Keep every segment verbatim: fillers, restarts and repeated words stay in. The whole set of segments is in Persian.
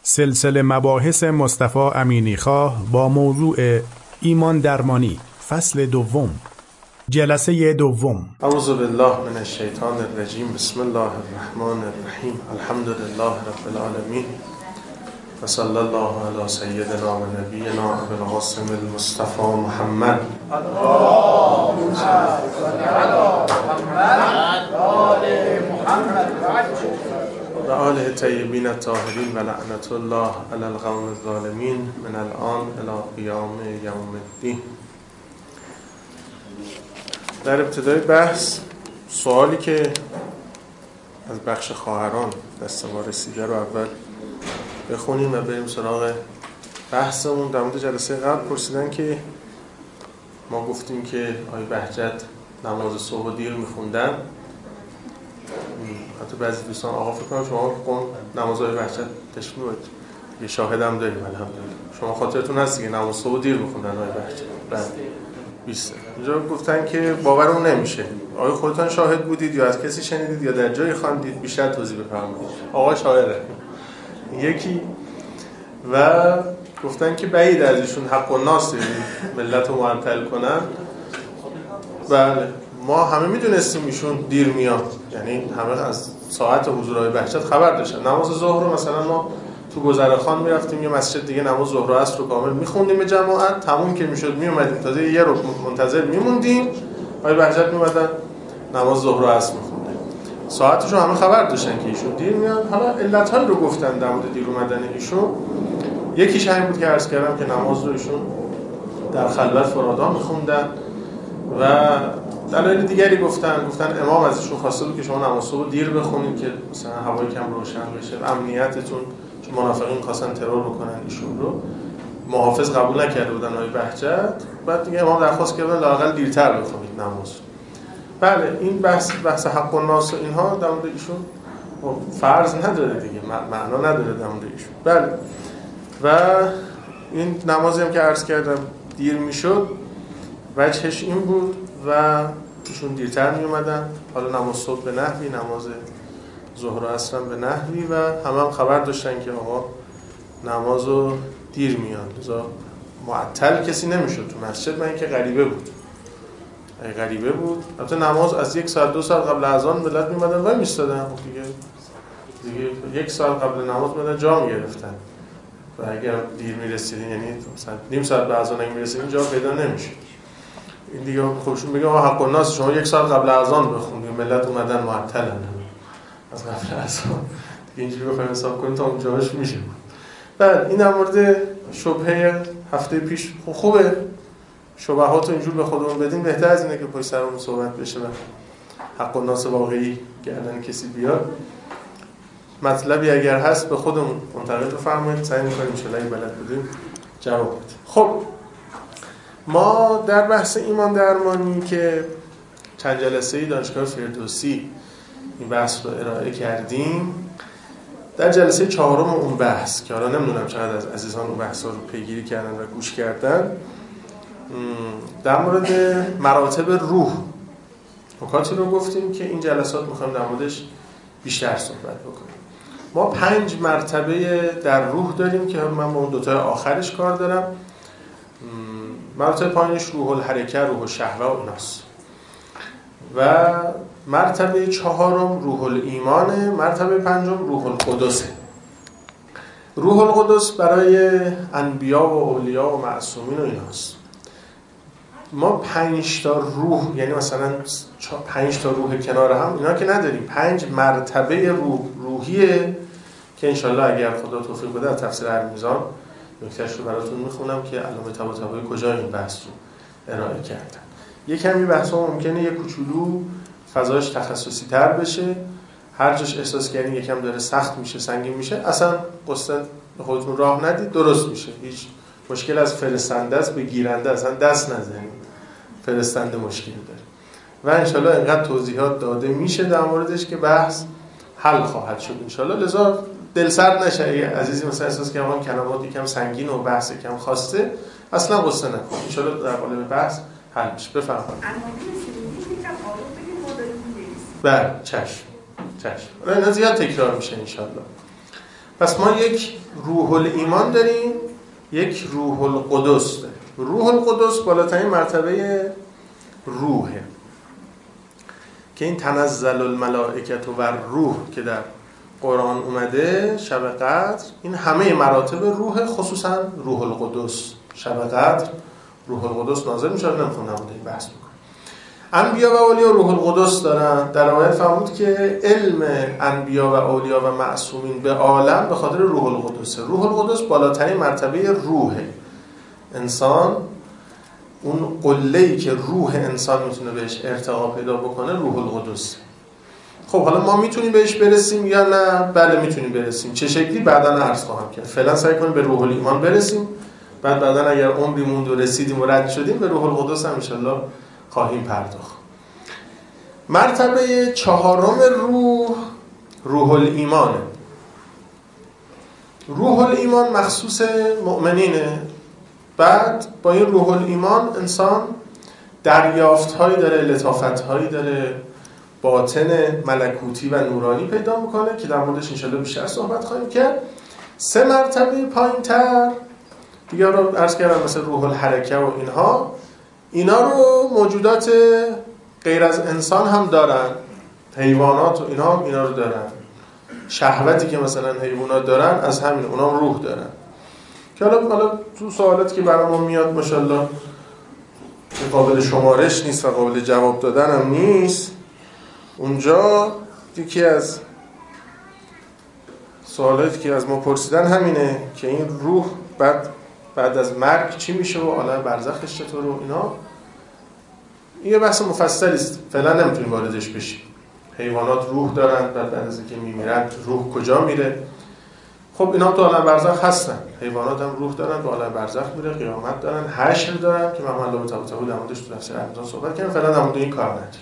سلسله مباحث مصطفی امینیخواه با موضوع ایمان درمانی، فصل دوم، جلسه دوم. اعوذ بالله من الشیطان الرجیم. بسم الله الرحمن الرحیم. الحمد لله رب العالمین و صلی الله علی سیدنا و نبینا ابی القاسم المصطفى محمد. اللهم صل علی محمد و آل محمد و آله طیبین الطاهرین و لعنت الله علی القوم الظالمین من الان الی قیام یوم الدین. در ابتدای بحث سوالی که از بخش خواهران دست ما رسیده رو اول بخونیم و بریم سراغ بحثمون. در مورد جلسه قبل پرسیدن که ما گفتیم که آقای بهجت نماز صبح دیر میخوندن. حتی بعضی دوستان آقا فکر کنم شما قوم نمازهای بهجت تشکیل بود، یه شاهدم داریم الحمدلله. شما خاطرتون هست که نماز صبح دیر میخوندن آقای بهجت؟ بعد بیست اینجا گفتن که باورمون نمیشه. آقای خودتون شاهد بودید یا از کسی شنیدید یا در جایی خواندید؟ بیشتر توضیح بفرمایید. آقا شاهده یکی. و گفتن که بعید از ایشون حق الناس ملت رو معطل کنن. بله ما همه میدونستیم ایشون دیر میاد، یعنی همه از ساعت حضور آقای بهجت خبر داشتن. نماز ظهر رو مثلا ما تو گذرخان میرفتیم یه مسجد دیگه، نماز ظهر و عصر رو کامل میخوندیم به جماعت، تموم که میشد میومدیم تازه یه رو منتظر میموندیم آقای بهجت میومدن نماز ظهر و عصر میخوندن. ساعتشو همه خبر داشتن که ایشون دیر میاد. حالا علت‌هایی رو گفتن در مورد دیر اومدن ایشون. یکیش همین بود که عرض کردم که نماز رو ایشون در خلوت فرادا میخوندن و دلایل دیگری گفتن. گفتن امام از ایشون خواسته بود که شما نماز صبح دیر بخونید که مثلا هوای کم روشن بشه، امنیتتون، چون منافقین خواستن ترور بکنن ایشون رو. محافظ قبول نکرده بودن آقای بهجت. بعد دیگه امام درخواست کردن لااقل دیرتر بخونید نماز. بله این بحث بحث حق الناس و اینها در مورد ایشون فرض نداره دیگه، معنا نداره در مورد ایشون. بله و این نمازی هم که عرض کردم دیر میشد وجهش این بود و ایشون دیرتر می اومدن. حالا نماز صبح به نحوی، نماز ظهر و عصر به نحوی و همه هم خبر داشتن که آقا نمازو دیر میاد. لذا معطل کسی نمیشد تو مسجد، من اینکه غریبه بود. ای غریبه بود. البته نماز از یک ساعت دو ساعت قبل اذان ملت می اومدن و میستادن. خب دیگه دیگه یک ساعت قبل نماز اومدن جا میگرفتن. و اگر دیر میرسیدین، یعنی مثلا نیم ساعت به اذان میرسیدین، جا پیدا نمیشه. این دیگه خودشون میگه آقا حق الناس شما یک ساعت قبل اذان بخونید، ملت اومدن معطلن از قبل اذان. دیگه اینجوری بخوایم حساب کنیم تا اونجاش میشه. بعد این در مورد شبهه هفته پیش خوبه شبهات رو اینجور به خودمون بدیم، بهتر از اینه که پای سرمون صحبت بشه و حق الناس واقعی گردن کسی بیاد. مطلبی اگر هست به خودمون منتقل بفرمایید، سعی می‌کنیم ان شاءالله بلد بدیم جواب بدیم. خب ما در بحث ایمان درمانی که چند جلسه‌ای دانشگاه فردوسی این بحث رو ارائه کردیم، در جلسه چهارم اون بحث که حالا نمیدونم چقدر از عزیزان اون بحث رو پیگیری کردن و گوش کردن، در مورد مراتب روح نکاتی رو گفتیم که این جلسات می‌خوایم در موردش بیشتر صحبت بکنیم. ما پنج مرتبه در روح داریم که من با اون دوتای آخرش کار دارم. مرتبه پایینش روح الحرکه، روح الشهوه و ایناست. و مرتبه چهارم روح الایمانه، مرتبه پنجم روح القدسه. روح القدس برای انبیا و اولیاء و معصومین و ایناست. ما پنج تا روح، یعنی مثلا پنج تا روح کنار هم اینا که نداریم. پنج مرتبه روح روحیه که انشالله اگر خدا توفیق بده از تفسیر ارمیزان نکتهش رو براتون میخونم که علامه طباطبایی کجا این بحث رو ارائه کردن. یک کمی بحثا ممکنه یک کوچولو فضاش تخصصی تر بشه، هر جاش احساس کردین یکم داره سخت میشه، سنگین میشه، اصلا قصه به خودتون راه ندید، درست میشه. هیچ مشکل از فرستنده است به گیرنده اصلا دست نزنید، فرستنده مشکلی داره و انشالله اینقدر توضیحات داده میشه در موردش که بحث حل خواهد شد انشالله. لذا دل سرد نشه اگه عزیزی مثلا احساس کنه اون کلمات یکم سنگین و بحث یکم خواسته، اصلا قصه نکن، انشالله در قالب بحث حل میشه. بفرمایید. بله چشم چشم. اینا زیاد تکرار میشه انشالله. پس ما یک روح الایمان داریم، یک روح القدس داریم. روح القدس بالاترین مرتبه روحه که این تنزل الملائکه و روح که در قرآن اومده شب قدر، این همه مراتب روح، خصوصا روح القدس. شب قدر روح القدس نازل میشه، نمیخوام نموده این بحث بکنم. انبیا و اولیا روح القدس دارن. در روایت فرمود که علم انبیا و اولیا و معصومین به عالم به خاطر روح القدس. روح القدس بالاترین مرتبه روح انسان، اون قله‌ای که روح انسان میتونه بهش ارتقا پیدا بکنه روح القدس. خب حالا ما میتونیم بهش برسیم یا نه؟ بله میتونیم برسیم. چه شکلی؟ بعداً عرض خواهم کرد. فعلا سعی کنیم به روح الایمان برسیم، بعد بعداً اگر عمری موند و رسیدیم و رد شدیم به روح القدس هم ان شاءالله خواهیم پرداخت. مرتبه چهارم روح، روح الایمانه. روح الایمان مخصوص مؤمنینه. بعد با این روح الایمان انسان دریافت‌هایی داره، لطافت‌هایی داره، باطن ملکوتی و نورانی پیدا میکنه که در موردش انشالله بیشتر صحبت خواهیم کرد. سه مرتبه پایین‌تر دیگه رو عرض کردم، مثل روح الحرکه و اینها، اینا رو موجودات غیر از انسان هم دارن. حیوانات و اینا هم اینا رو دارن. شهوتی که مثلا حیوانات دارن از همین اونا هم روح دارن. که حالا حالا تو سوالاتی که برامون میاد ماشاءالله قابل شمارش نیست و قابل جواب دادن هم نیست. اونجا یکی از سوالاتی که از ما پرسیدن همینه که این روح بعد بعد از مرگ چی میشه و عالم برزخش چطور و اینا. این یه بحث مفصلی است، فعلا نمیتونیم واردش بشیم. حیوانات روح دارن، بعد بعد از اینکه میمیرن روح کجا میره؟ خب اینا تو عالم برزخ هستن. حیوانات هم روح دارن، به عالم برزخ میره، قیامت دارن، حشر دارن که محمد الله تعالی تعالی در موردش تو تفسیر رمضان صحبت کردن. فعلا در مورد این کار نداریم.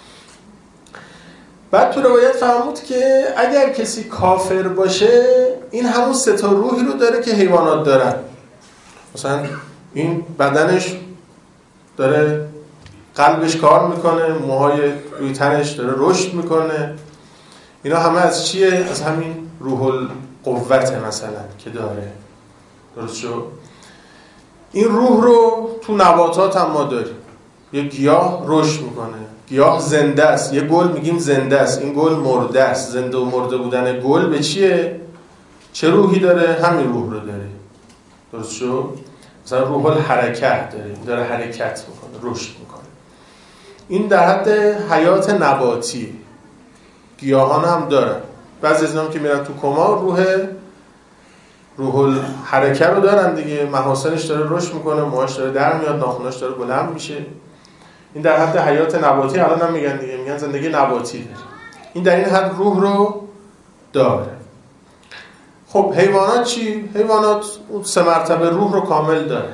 بعد تو روایت فرمود که اگر کسی کافر باشه این همون سه تا روحی رو داره که حیوانات دارن. مثلا این بدنش داره، قلبش کار میکنه، موهای روی تنش داره رشد میکنه. اینا همه از چیه؟ از همین روح القوته مثلا که داره. درست شد؟ این روح رو تو نباتات هم ما داریم. یه گیاه رشد میکنه، گیاه زنده است. یه گل میگیم زنده است، این گل مرده است. زنده و مرده بودن گل به چیه؟ چه روحی داره؟ همین روح رو داره. درست شد؟ مثلا روح الحرکت داره، داره حرکت میکنه، رشد میکنه. این در حد حیات نباتی. گیاهان هم دارن. بعضی از اینا که میرن تو کما روح روح الحرکت رو دارن دیگه. محاسنش داره رشد میکنه، موهاش داره در میاد، ناخناش داره بلند میشه. این در حد حیات نباتی. الان هم میگن دیگه، میگن زندگی نباتی داره. این در این حد روح رو داره. خب حیوانات چی؟ حیوانات اون سه مرتبه روح رو کامل داره.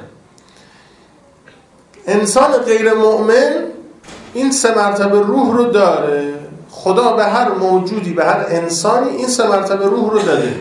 انسان غیر مؤمن این سه مرتبه روح رو داره. خدا به هر موجودی، به هر انسانی این سه مرتبه روح رو داده.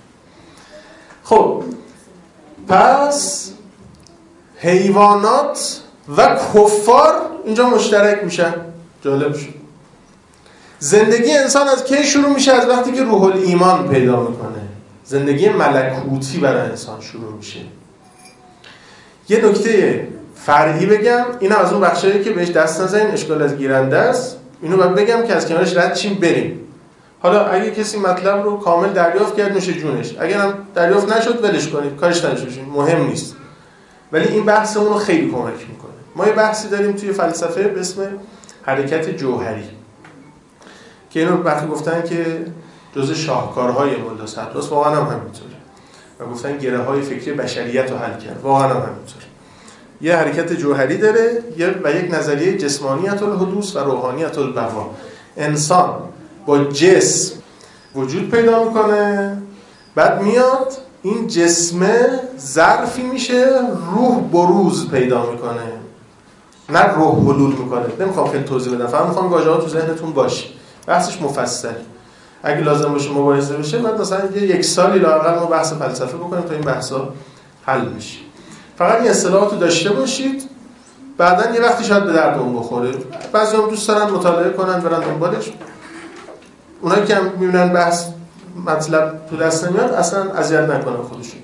خب پس حیوانات و کفار اینجا مشترک میشن. جالب شد. زندگی انسان از کی شروع میشه؟ از وقتی که روح الایمان پیدا میکنه. زندگی ملکوتی برای انسان شروع میشه. یه نکته فرعی بگم، این از اون بخشایی که بهش دست نزنین، اشکال از گیرنده است. اینو باید بگم که از کنارش رد چیم بریم. حالا اگه کسی مطلب رو کامل دریافت کرد میشه جونش، اگر هم دریافت نشد ولش کنید، کارش نشوشین، مهم نیست. ولی این بحث اون رو خیلی کمک میکنه. ما یه بحثی داریم توی فلسفه به اسم حرکت جوهری که اینو وقتی گفتن که جزء شاهکارهای ملا صدراست، واقعا هم همینطوره. و گفتن گره های فکری بشریت رو حل کرد، واقعا هم همینطوره. یه حرکت جوهری داره و یک نظریه جسمانیت الحدوث و روحانیت البقا. انسان با جسم وجود پیدا میکنه، بعد میاد این جسم ظرفی میشه، روح بروز پیدا میکنه، نه روح حلول میکنه. نمیخوام خیلی توضیح بدم، فقط میخوام واژه ها تو ذهنتون باشه. بحثش مفصل، اگه لازم باشه مباحثه بشه بعد مثلا یه یک سالی لااقل ما بحث فلسفه بکنیم تا این بحثا حل بشه. فقط این اصطلاحاتو داشته باشید، بعدن یه وقتی شاید به دردتون بخوره. بعضی‌ها دوست دارن مطالعه کنن برن دنبالش. اونایی که میبینن بحث مطلب تو دست نمیاد اصلا اذیت نکنه خودشون.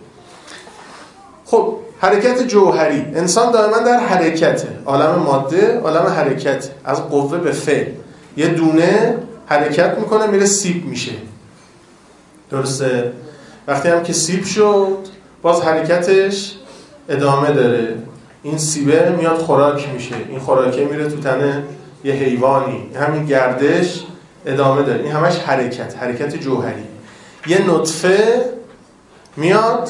خب حرکت جوهری، انسان دائما در حرکته، عالم ماده عالم حرکته، از قوه به فعل. یه دونه حرکت میکنه میره سیب میشه، درسته؟ وقتی هم که سیب شد باز حرکتش ادامه داره، این سیبه میاد خوراک میشه، این خوراکه میره تو تن یه حیوانی، همین گردش ادامه داره. این همش حرکت، حرکت جوهری. یه نطفه میاد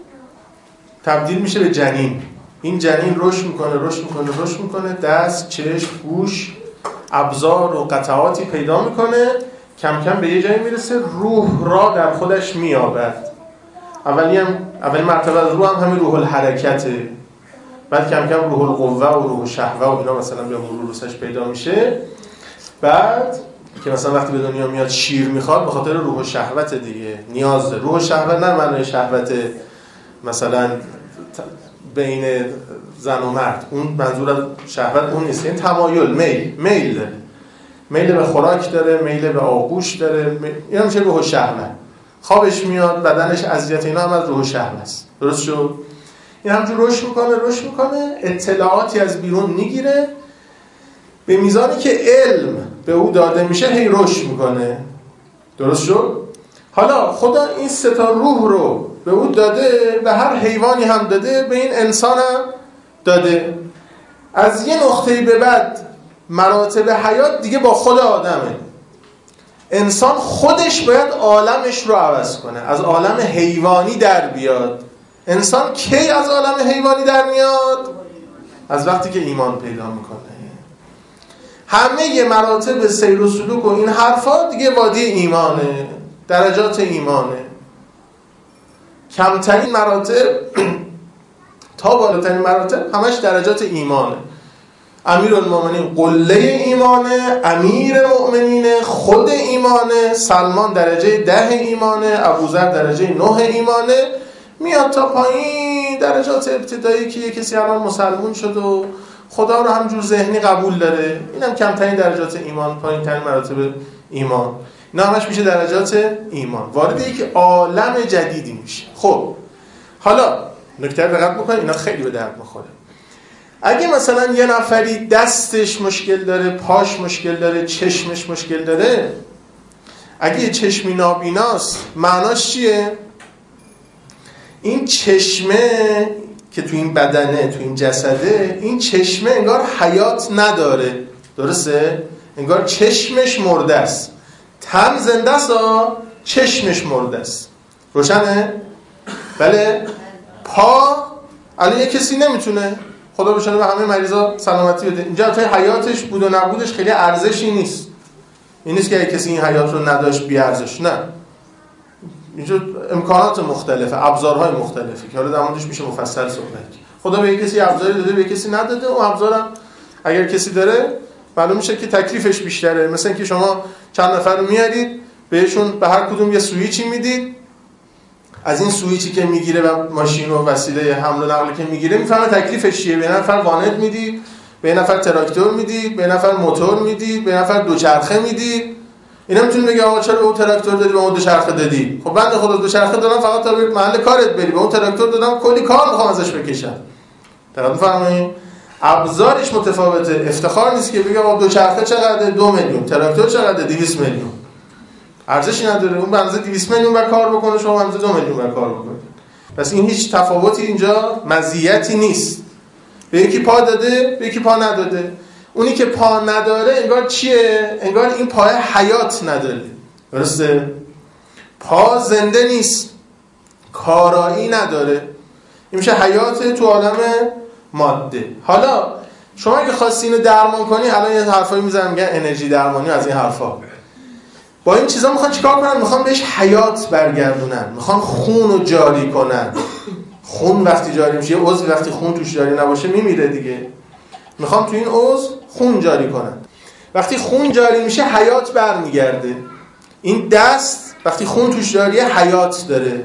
تبدیل میشه به جنین، این جنین رشد میکنه رشد میکنه رشد میکنه، دست، چشم، گوش، ابزار و قطعاتی پیدا میکنه، کم کم به یه جایی میرسه روح را در خودش میابد. اولی هم اولین مرتبه از روح هم همین روح الحرکته، بعد کم کم روح القوه و روح شهوه و اینا مثلا به مرور روسش پیدا میشه. بعد که مثلا وقتی به دنیا میاد شیر میخواد، به خاطر روح شهوت دیگه نیاز داره. روح شهوت نه معنی شهوت مثلا بین زن و مرد، اون منظور از شهوت اون نیست، این تمایل، میل میل داره، میل به خوراک داره، میل به آغوش داره، این میشه روح شهوت. خوابش میاد، بدنش اذیت، اینا هم از روح شهوت است. درست شد؟ این همجور رشد میکنه رشد میکنه اطلاعاتی از بیرون میگیره، به میزانی که علم به او داده میشه هی رشد میکنه. درست شد؟ حالا خدا این سه تا روح رو به او داده، به هر حیوانی هم داده، به این انسان هم داده. از یه نقطه‌ای به بعد مراتب حیات دیگه با خود آدمه. انسان خودش باید عالمش رو عوض کنه، از عالم حیوانی در بیاد. انسان کی از عالم حیوانی در میاد؟ از وقتی که ایمان پیدا میکنه. همه یه مراتب سیر و سلوک و این حرفا دیگه وادی ایمانه، درجات ایمانه. کمترین مراتب تا بالاترین مراتب همش درجات ایمانه. امیرالمومنین قله ایمانه، امیر مؤمنین خود ایمانه، سلمان درجه ده ایمانه، ابوذر درجه نه ایمانه، میاد تا پایین درجات ابتدایی که یه کسی الان مسلمون شد و خدا رو همجور ذهنی قبول داره، اینم کمترین درجات ایمان، پایین ترین مراتب ایمان. اینا همش میشه درجات ایمان، وارد یک عالم جدیدی میشه. خب حالا نکته رو دقت بکنید، اینا خیلی به درد میخوره. اگه مثلا یه نفری دستش مشکل داره، پاش مشکل داره، چشمش مشکل داره، اگه یه چشمی نابیناست معناش چیه؟ این چشمه که تو این بدنه، تو این جسده، این چشمه انگار حیات نداره. درسته؟ انگار چشمش مرده است. تن زنده است، چشمش مرده است. روشنه؟ بله. پا الان یه کسی نمیتونه، خدا بشانه به همه مریضا سلامتی بده، اینجا تا حیاتش بود و نبودش خیلی ارزشی نیست. این نیست که کسی این حیات رو نداشت بی ارزش، نه. اینجا امکانات مختلفه، ابزارهای مختلفه که حالا در موردش میشه مفصل صحبت. خدا به کسی ابزاری داده، به کسی نداده. اون ابزارم اگر کسی داره معلوم میشه که تکلیفش بیشتره. مثلا اینکه شما چند نفر رو میارید، بهشون به هر کدوم یه سوئیچی میدید، از این سوئیچی که میگیره و ماشین و وسیله حمل و نقل که میگیره میفهمه تکلیفش چیه. به نفر وانت میدید، به نفر تراکتور میدید، به نفر موتور میدید، به نفر دوچرخه میدید. اینا میتونه بگه آقا چرا به اون تراکتور دادی به اون دوچرخه دادی؟ خب بنده خدا دوچرخه دادم فقط تا به محل کارت بری، به اون تراکتور دادم کلی کار میخوام ازش بکشم. دقیقاً میفهمین؟ ابزارش متفاوته. افتخار نیست که بگه آقا دوچرخه چقدره؟ دو میلیون، تراکتور چقدره؟ دویست میلیون. ارزشی نداره. اون بنده دویست میلیون بر کار بکنه، شما بنده دو میلیون بر کار بکنید. پس این هیچ تفاوتی اینجا، مزیتی نیست. به یکی پا داده، به یکی پا نداده. اونی که پا نداره انگار چیه؟ انگار این پای حیات نداره. درسته؟ پا زنده نیست، کارایی نداره. این میشه حیات تو عالم ماده. حالا شما اگه خواستی اینو درمان کنی، الان یه حرفایی میزنم میگن انرژی درمانی از این حرفا. با این چیزا میخوان چیکار کنن؟ میخوان بهش حیات برگردونن، میخوان خون رو جاری کنن. خون وقتی جاری میشه، یه عضو وقتی خون توش جاری نباشه میمیره دیگه. میخوام تو این عضو خون جاری کنن. وقتی خون جاری میشه حیات برمیگرده. این دست وقتی خون توش جاریه حیات داره.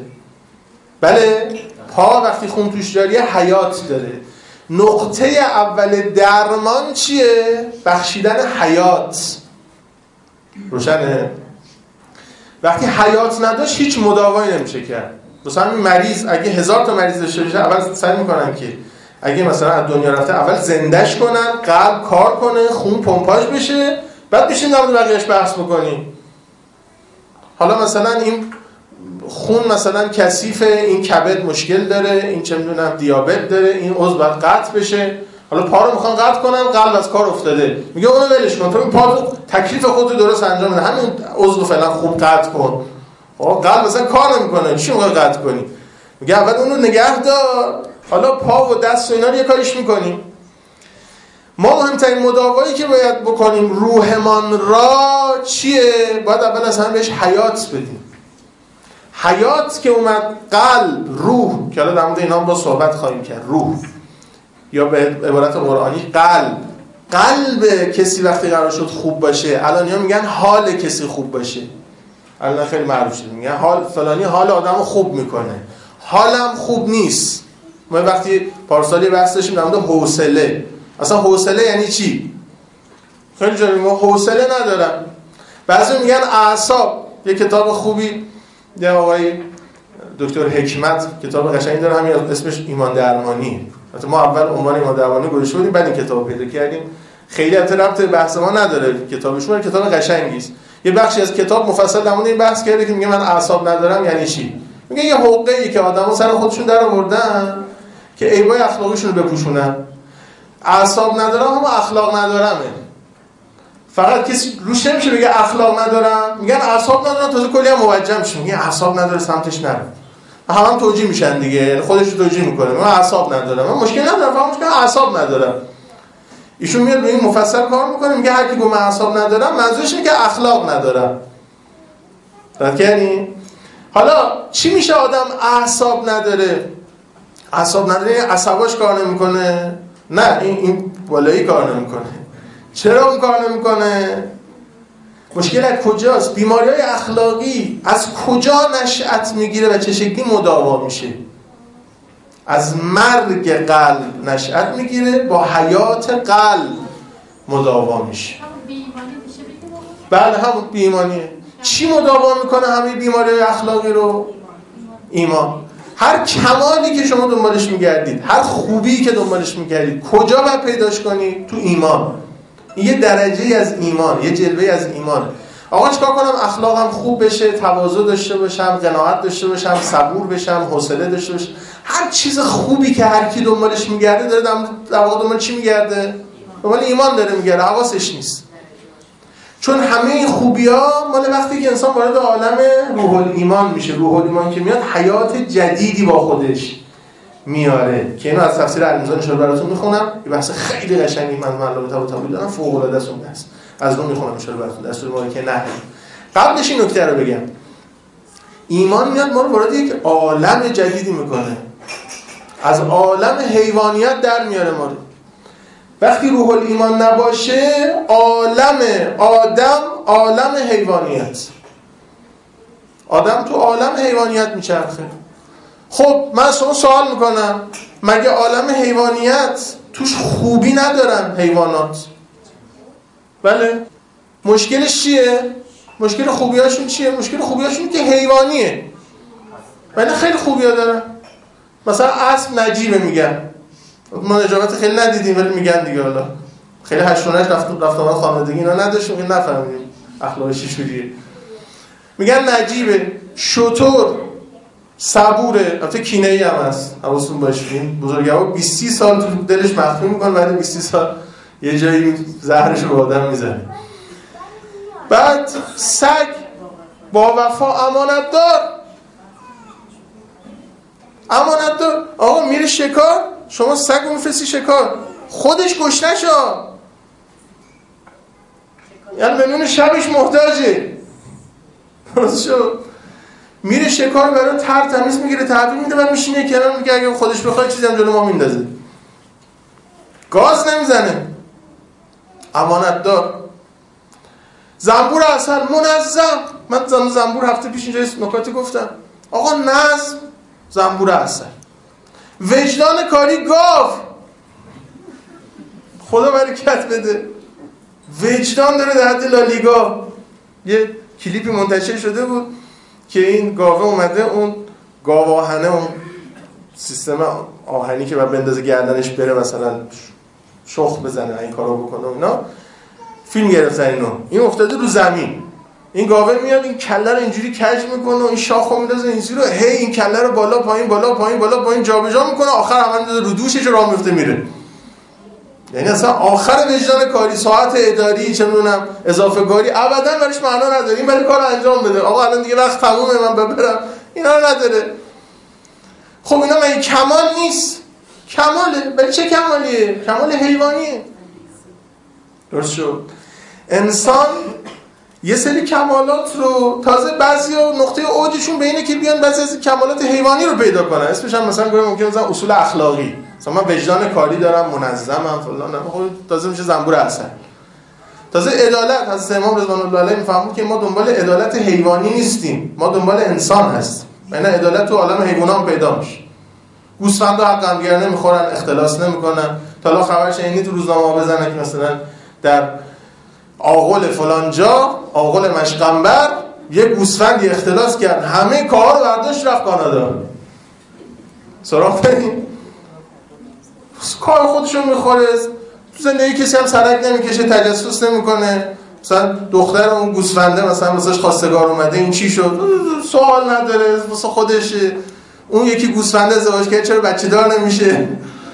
بله؟ پا وقتی خون توش جاریه حیات داره. نقطه اول درمان چیه؟ بخشیدن حیات. روشنه؟ وقتی حیات نداشت هیچ مداوایی نمیشه کرد. مثلا این مریض اگه هزار تا مریض داشته باشه اول سعی میکنن که اگه مثلا از دنیا رفته اول زندهش کنن، قلب کار کنه، خون پمپاژ بشه، بعد بشین در مورد بقیه‌اش بحث بکنیم. حالا مثلا این خون مثلا کثیفه، این کبد مشکل داره، این چه میدونم دیابت داره، این عضو باید قطع بشه. حالا پا رو میخوان قطع کنن، قلب از کار افتاده، میگه اونو ولش کن، تو این پا رو تکلیف خودت درست انجام بده، همین عضو فعلا خوب قطع کن. آقا قلب مثلا کار نمیکنه، چی موقع قطع کنی؟ میگه اول اونو نگه دار، حالا پا و دست و اینا رو یه کاریش میکنیم. ما مهمترین مداوایی که باید بکنیم روحمان را چیه؟ باید اول از همه بهش حیات بدیم. حیات که اومد، قلب، روح، که حالا در مورد اینا با صحبت خواهیم کرد، روح یا به عبارت قرآنی قلب. قلب کسی وقتی قرار شد خوب باشه، الان ها میگن حال کسی خوب باشه، الان خیلی معروف شده، میگن حال فلانی حال آدمو خوب میکنه. حالم خوب نیست. ما وقتی پارسالی بحث داشتیم در مورد حوصله، اصلا حوصله یعنی چی؟ خیلی جالب، ما حوصله ندارم. بعضی میگن اعصاب. یه کتاب خوبی یه آقای دکتر حکمت کتاب قشنگی داره، همین اسمش ایمان درمانی. البته ما اول عنوان ایمان درمانی گذاشته بودیم، بعد این کتاب پیدا کردیم. خیلی ربط به بحث ما نداره کتابشون، کتاب قشنگی است. یه بخشی از کتاب مفصل در مورد این بحث کرده که میگه من اعصاب ندارم یعنی چی؟ میگه یه حقه‌ای که آدمو سر خودشون در آوردن که عیبای اخلاقیشون رو بپوشونن. اعصاب ندارم اما اخلاق ندارمه. فقط کسی روش نمیشه بگه اخلاق ندارم، میگن اعصاب ندارم، تازه کلی هم موجه میشه، میگه اعصاب نداره سمتش نرو. هم هم توجیه میشن دیگه، خودش رو توجیه میکنه، من اعصاب ندارم، من مشکل ندارم، فقط مشکل اعصاب ندارم. ایشون میاد به این مفصل کار میکنه، میگه هر کی گفت من اعصاب ندارم منظورش اینه که اخلاق ندارم. درک کردین؟ حالا چی میشه آدم اعصاب نداره؟ اعصاب نداره عصباش کار نمیکنه؟ نه، این این بالایی کار نمیکنه. چرا اون کار نمیکنه؟ مشکل از کجاست؟ بیماری‌های اخلاقی از کجا نشأت میگیره و چه شکلی مداوا میشه؟ از مرگ قلب نشأت میگیره، با حیات قلب مداوا میشه. بله همون بیماریه. چی مداوا میکنه همه بیماری‌های اخلاقی رو؟ ایمان. هر کمالی که شما دنبالش میگردید، هر خوبی که دنبالش میگردید، کجا باید پیداش کنید؟ تو ایمان. یه درجه از ایمان، یه جلوه از ایمان. آقا چیکار کنم اخلاقم خوب بشه، تواضع داشته باشم، قناعت داشته باشم، صبور بشم، حوصله داشته باشم؟ هر چیز خوبی که هر کی دنبالش میگرده داره در واقع دنبال چی میگرده؟ دنبال ایمان داره میگرده، حواسش نیست. چون همه این خوبی‌ها مال وقتی که انسان وارد عالم روح الایمان میشه. روح الایمان که میاد حیات جدیدی با خودش میاره که اینو از تفسیر علیرضا ان شاءالله براتون میخونم. یه بحث خیلی قشنگی من معلومات و تابلو دارم، فوق العاده است اون بحث. از اون میخونم ان شاءالله براتون دستور مبارکه نه. قبلش این نکته رو بگم. ایمان میاد ما رو وارد یک عالم جدیدی میکنه. از عالم حیوانیت در میاره ما رو. وقتی روح الایمان نباشه، عالم آدم عالم حیوانیت. آدم تو عالم حیوانیت میچرخه. خب من شما سوال میکنم، مگه عالم حیوانیت توش خوبی ندارن حیوانات؟ بله. مشکلش چیه؟ مشکل خوبیاشون چیه؟ مشکل خوبیاشون که حیوانیه. ولی خیلی خوبی‌ها دارن. مثلا اسب نجیبه میگن. ما نجابت خیلی ندیدیم ولی میگن دیگه. حالا خیلی هشتونش رفت رفت آمد خانوادگی اینا نداشتیم که نفهمیدیم اخلاقش چجوریه. میگن نجیبه. شتر صبوره، البته کینه‌ای هم هست، حواستون باشه. بزرگوار بیست سال تو دلش مخفی میکنه، بعد بیست سال یه جایی زهرش رو به آدم میزنه. بعد سگ با وفا امانت دار. امانت دار. آقا میره شکار، شما سگ رو میفرستی شکار، خودش گشنه شو، یعنی به نون شبش محتاجه. شو میره شکار، برای تر تمیز میگیره، تحویل میده و میشینه کنار، میگه اگه خودش بخواد چیزی هم جلو ما میندازه. گاز نمیزنه. امانت دار. زنبور عسل منظم. من زنبور هفته پیش اینجا نکاتی گفتم. آقا نظم زنبور عسل. وجدان کاری گاو. خدا برکت بده. وجدان داره در حد لالیگا. یه کلیپی منتشر شده بود که این گاوه اومده اون گاواهنه، اون سیستم آهنی که بعد بندازه گردنش بره مثلا شخ بزنه این کارو بکنه اینا، فیلم گرفتن اینو. این افتاده رو زمین، این گاوه میاد این کله رو اینجوری کج میکنه و این شاخو میندازه اینجوری رو، هی این کله رو بالا پایین بالا پایین بالا پایین جابجا میکنه، آخر هم میندازه رو دوشش راه میفته میره. یعنی اصلا آخر وجدان کاری، ساعت اداری، چه میدونم اضافه کاری ابدا برش معنا نداره. این برای کار انجام بده، آقا الان دیگه وقت تمومه من ببرم، اینا رو نداره. خب اینا مگه کمال نیست؟ کماله. ولی چه کمالیه؟ کمال حیوانیه. درست شد. انسان یه سری کمالات رو تازه بعضیا نقطه اوجشون به اینه که بیان بعضی از کمالات حیوانی رو پیدا کنن. اسمش هم مثلا گفتم ممکنه مثلا اصول اخلاقی، مثلا من وجدان کاری دارم، منظمم فلان، خب تازه میشه زنبور عسل. تازه عدالت، حضرت امام رضوان الله علیه میفهمون که ما دنبال عدالت حیوانی نیستیم، ما دنبال انسان هستیم. یعنی عدالت تو عالم حیوانات پیدا میشه. گوسفندا حق هم دیگر نمیخورن، اختلاس نمیکنن. تا حالا خبرش اینی تو روزنامه بزنن که مثلا در آغل فلان جا، آغل مشقنبر، یه گوسفندی اختلاس کرد، همه کار رو برداشت رفت کانادا. سراغ بریم کار خودشون میخوره، تو زندگی کسی هم سرک نمیکشه، تجسس نمیکنه. مثلا دختر اون گوسفنده مثلا واسش خواستگار اومده، این چی شد؟ سوال نداره، واسه خودشه. اون یکی گوسفنده ازدواج کرد، چرا بچه دار نمیشه؟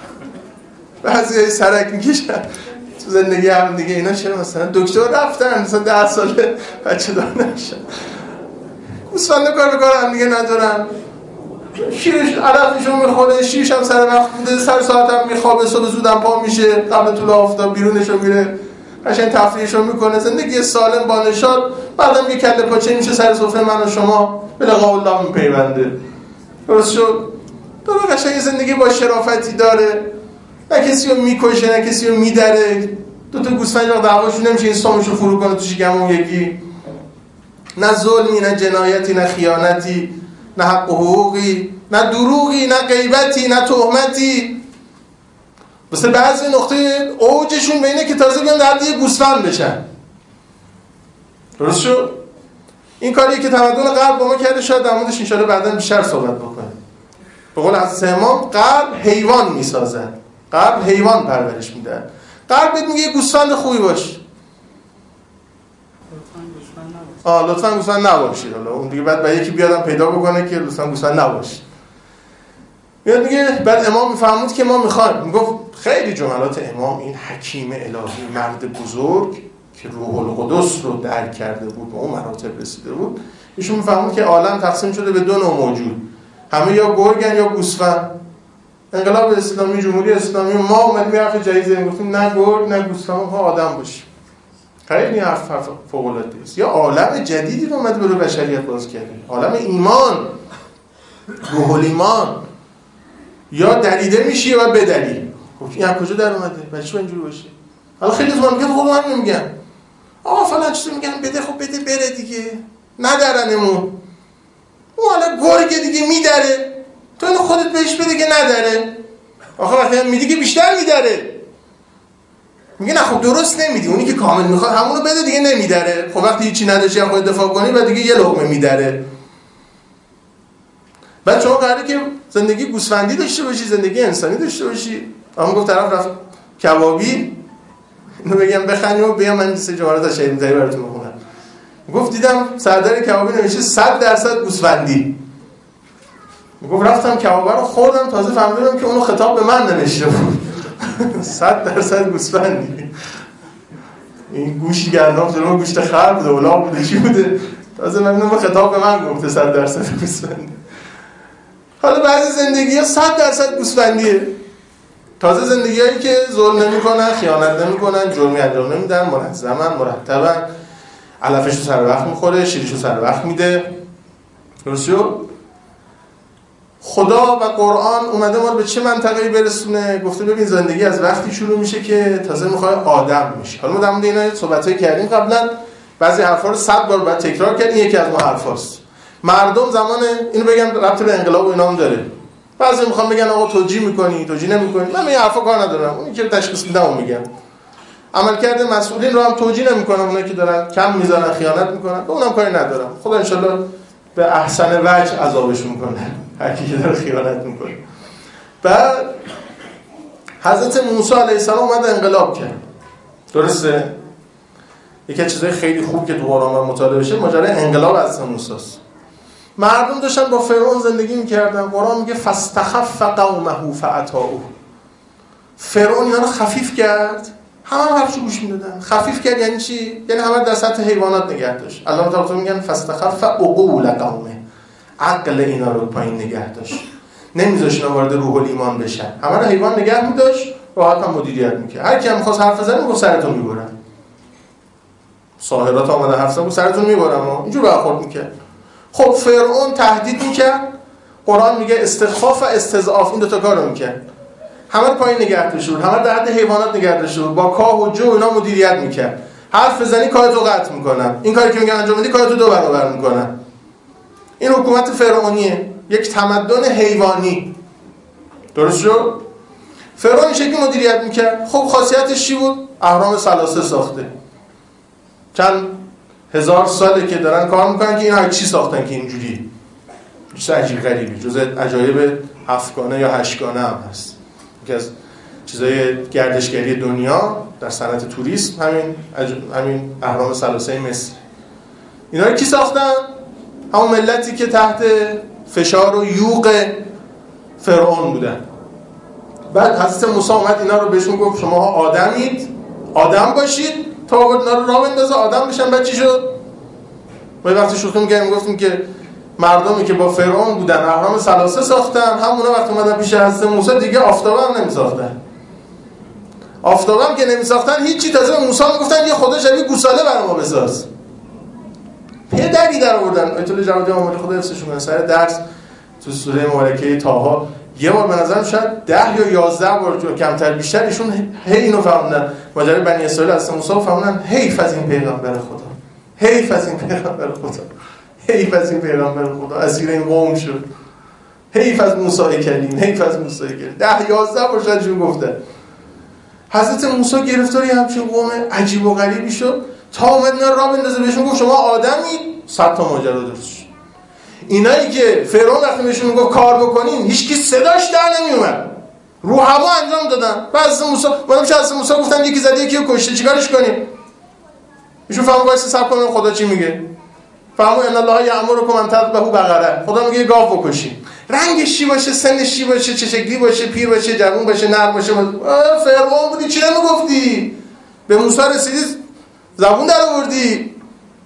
بعضی سرک میکشن تو زندگی هم دیگه. اینا چرا مثلا دکتر رفتن مثلا ده ساله بچه دار نمیشن؟ گوسفنده کار به کار هم دیگه ندارن، شیرش علفشون میخوره، شیرش هم سر وقت بوده، سر ساعت هم میخوابه، صبح زودم پا میشه، قبل طلوع آفتاب بیرونشو میره، قشنگ تفریحشو میکنه، زندگی سالم با نشاط. بعدم یه کله پاچه میشه سر سفره من و شما، به لقاء الله میپیونده. درست شد؟ داره قشنگ زندگی با شرافتی داره، نه کسی رو میکشه نه کسی رو میدره. دو تا گوسفند رو دعواشون نمیشه این سامشو فرو کنه تو شکم اون یکی. نه ظلمی، نه جنایتی، نه خیانتی، نه حق و حقوقی، نه دروغی، نه غیبتی، نه تهمتی. واسه بعضی نقطه اوجشون به اینه که تازه بیان در یه گوسفند بشن. درست شد؟ این کاریه که تمدن غرب با ما کرده، شاید در موردش ان شاءالله بعداً بیشتر صحبت بکنیم. به قول حضرت امام غرب حیوان میسازن، غرب حیوان پرورش میدن. غرب بهت میگه یه گوسفند خوبی باش. آه لطفاً گوسفند نباشید. حالا اون دیگه بعد بعد یکی بیادم پیدا بکنه که لطفاً گوسفند نباشید. میاد دیگه بعد امام میفهمید که ما میخوایم، میگفت خیلی جملات امام، این حکیم الهی، مرد بزرگ که روح القدس رو درک کرده بود، به اون مراتب رسیده بود، ایشون میفهمید که عالم تقسیم شده به دو نوع موجود، همه یا گرگن یا گوسفند. انقلاب اسلامی، جمهوری اسلامی، ما اومدیم حرف جدید گفتیم نه گرگ نه گوسفند، ما آدم باشیم. خیلی حرف فوق العاده است. یا عالم جدیدی رو اومد برای بشریت باز کرده، عالم ایمان، روح الایمان. یا دریده میشی و بدلی. این از کجا در اومده؟ برای چی اینجوری باشه؟ حالا خیلی زمان میگن خب من نمیگم آقا فلان چیزو میگن بده، خب بده بره دیگه، ندارنمون. اون حالا گرگ دیگه میدره، تو اینو خودت بهش بده که نداره. آخه وقتی میدی که بیشتر میدره. میگه نه خب درست نمیدی، اونی که کامل میخواد همونو بده دیگه نمیدره. خب وقتی هیچی نداشی هم خودت دفاع کنی بعد دیگه یه لقمه میدره. بعد شما قراره که زندگی گوسفندی داشته باشی، زندگی انسانی داشته باشی. اما گفت طرف رفت کبابی، اینو بگم بخنیم و بیام من سه جمله تا شهید زایی براتون بخونم. گفت دیدم سردر کبابی نوشته صد درصد گوسفندی. گفت رفتم کباب رو خوردم، تازه فهمیدم که اونو خطاب به من نوشته بود. صد درصد گوسفندی. این گوشی گندم جلو گوشت خر بوده، اولا بوده، چی بوده؟ تازه من خطاب به من گفته صد درصد گوسفندی. حالا بعضی زندگی‌ها صد درصد گوسفندیه. تازه زندگی‌هایی که ظلم نمی‌کنن، خیانت نمی‌کنن، جرمی انجام نمیدن، منظمن، مرتبن، علفش رو سر وقت می‌خوره، شیرش رو سر وقت میده. درست شد؟ خدا و قرآن اومده ما رو به چه منطقه‌ای برسونه؟ گفته ببین زندگی از وقتی شروع میشه که تازه می‌خوای آدم میشی. حالا ما در مورد اینا صحبت‌های کردیم قبلا، بعضی حرفا رو صد بار بعد تکرار کردیم، یکی از اون حرفاست. مردم زمان اینو بگم ربط به انقلاب و اینا هم داره. بعضی میخوام بگن آقا توجیه میکنی، توجیه نمیکنی. من این حرفا کار ندارم. اونی که تشخیص میدم میگم. عملکرد مسئولین رو هم توجیه نمی‌کنم، اونایی که دارن کم میزنن خیانت میکنن به اونم کاری ندارم. خدا ان شاءالله به احسن وجه عذابشون میکنه هر کی که داره خیانت میکنه. بعد حضرت موسی علیه السلام اومد انقلاب کرد. درسته؟ یکی از چیزای خیلی خوب که تو قرآن مطالعه بشه ماجرای انقلاب حضرت موسی است. مردم داشتن با فرعون زندگی میکردن. قرآن میگه فاستخف قومه فاطاعوه. فرعون اینا رو خفیف کرد، همه هم حرفشو گوش میدادن. خفیف کرد یعنی چی؟ یعنی همه در سطح حیوانات نگه داشت. الله تعالی میگن فاستخف عقول قومه، عقل اینا رو پایین نگه داشت، نمیذاشت اینا وارد روح الایمان بشن. همه رو حیوان نگه می‌داشت، راحت هم مدیریت می‌کرد. هر کی هم می‌خواست حرف بزنه میگفت سرتون می‌برن. ساحرات اومدن حرف زدن سرتون می‌برن، اینجور برخورد می‌کرد. خب فرعون تهدید می‌کرد. قرآن میگه استخفاف و استضعاف، این دو تا کارو می‌کرد. همه رو پایین نگه داشت، همه در حد حیوانات نگه داشت، با کاه و جو اینا مدیریت می‌کرد. حرف بزنی کارتو قطع می‌کنن. این کاری که میگن انجام بدی کارتو دو برابر می‌کنن. این حکومت فرعونیه، یک تمدن حیوانی. درست شد؟ فرعون این شکلی مدیریت میکرد. خب خاصیتش چی بود؟ اهرام ثلاثه ساخته. چند هزار ساله که دارن کار میکنن که اینا چی ساختن که اینجوری؟ چیز عجیب غریبی، جزء عجایب هفتگانه یا هشتگانه هم هست. یکی از چیزای گردشگری دنیا در صنعت توریسم همین عج... همین اهرام ثلاثه مصر. اینا رو کی ساختن؟ همون ملتی که تحت فشار و یوغ فرعون بودن. بعد حضرت موسی اومد اینا رو بهشون گفت شماها آدمید، آدم باشید تا اینا رو راه بندازه آدم بشن. بعد چی شد؟ ما وقتی شوخی می‌کردیم گفتیم که مردمی که با فرعون بودن اهرام ثلاثه ساختن، همونا وقتی اومدن پیش حضرت موسی دیگه آفتاب هم نمی‌ساختن. آفتاب هم که نمی‌ساختن هیچ چی، تازه به موسی میگفتن یه خدا شبیه گوساله برای ما بساز. پدری در آوردن. آیت الله جوادی آماده خدا حفظشون کنه سر درس تو سوره مبارکه طه یه بار به نظرم شاید ده یا یازده بار کمتر بیشتر ایشون هی اینو فهموندن. ماجرای بنی اسرائیل از موسی فهموندن حیف از این پیغمبر خدا، حیف از این پیغمبر خدا، حیف از این پیغمبر خدا اسیر این قوم شد، حیف از موسی کلیم، حیف از موسی کلیم. ده یازده بار شاید ایشون گفته. حضرت موسی گرفتاری همچین قوم عجیب و غریبی شد تا اومد اینا راه بندازه بهشون گفت شما آدمید. صد تا ماجرا درست. اینایی که فرعون وقتی بهشون میگفت کار بکنین هیچکی صداش در نمیومد، رو هوا انجام دادن. بعد از موسی بعدش از موسی گفتن یکی زده یکی رو کشته چیکارش کنیم؟ ایشون فهمون وایس صبر کنین خدا چی میگه. فهمون ان الله یامرکم ان تذبحوا بقره، خدا میگه گاو بکشین. رنگش چی باشه، سنش چی باشه، چه شکلی باشه، پیر باشه، جوان باشه، نر باشه. فرعون بودی چی نمیگفتی؟ به موسی رسیدی زبون در آوردی.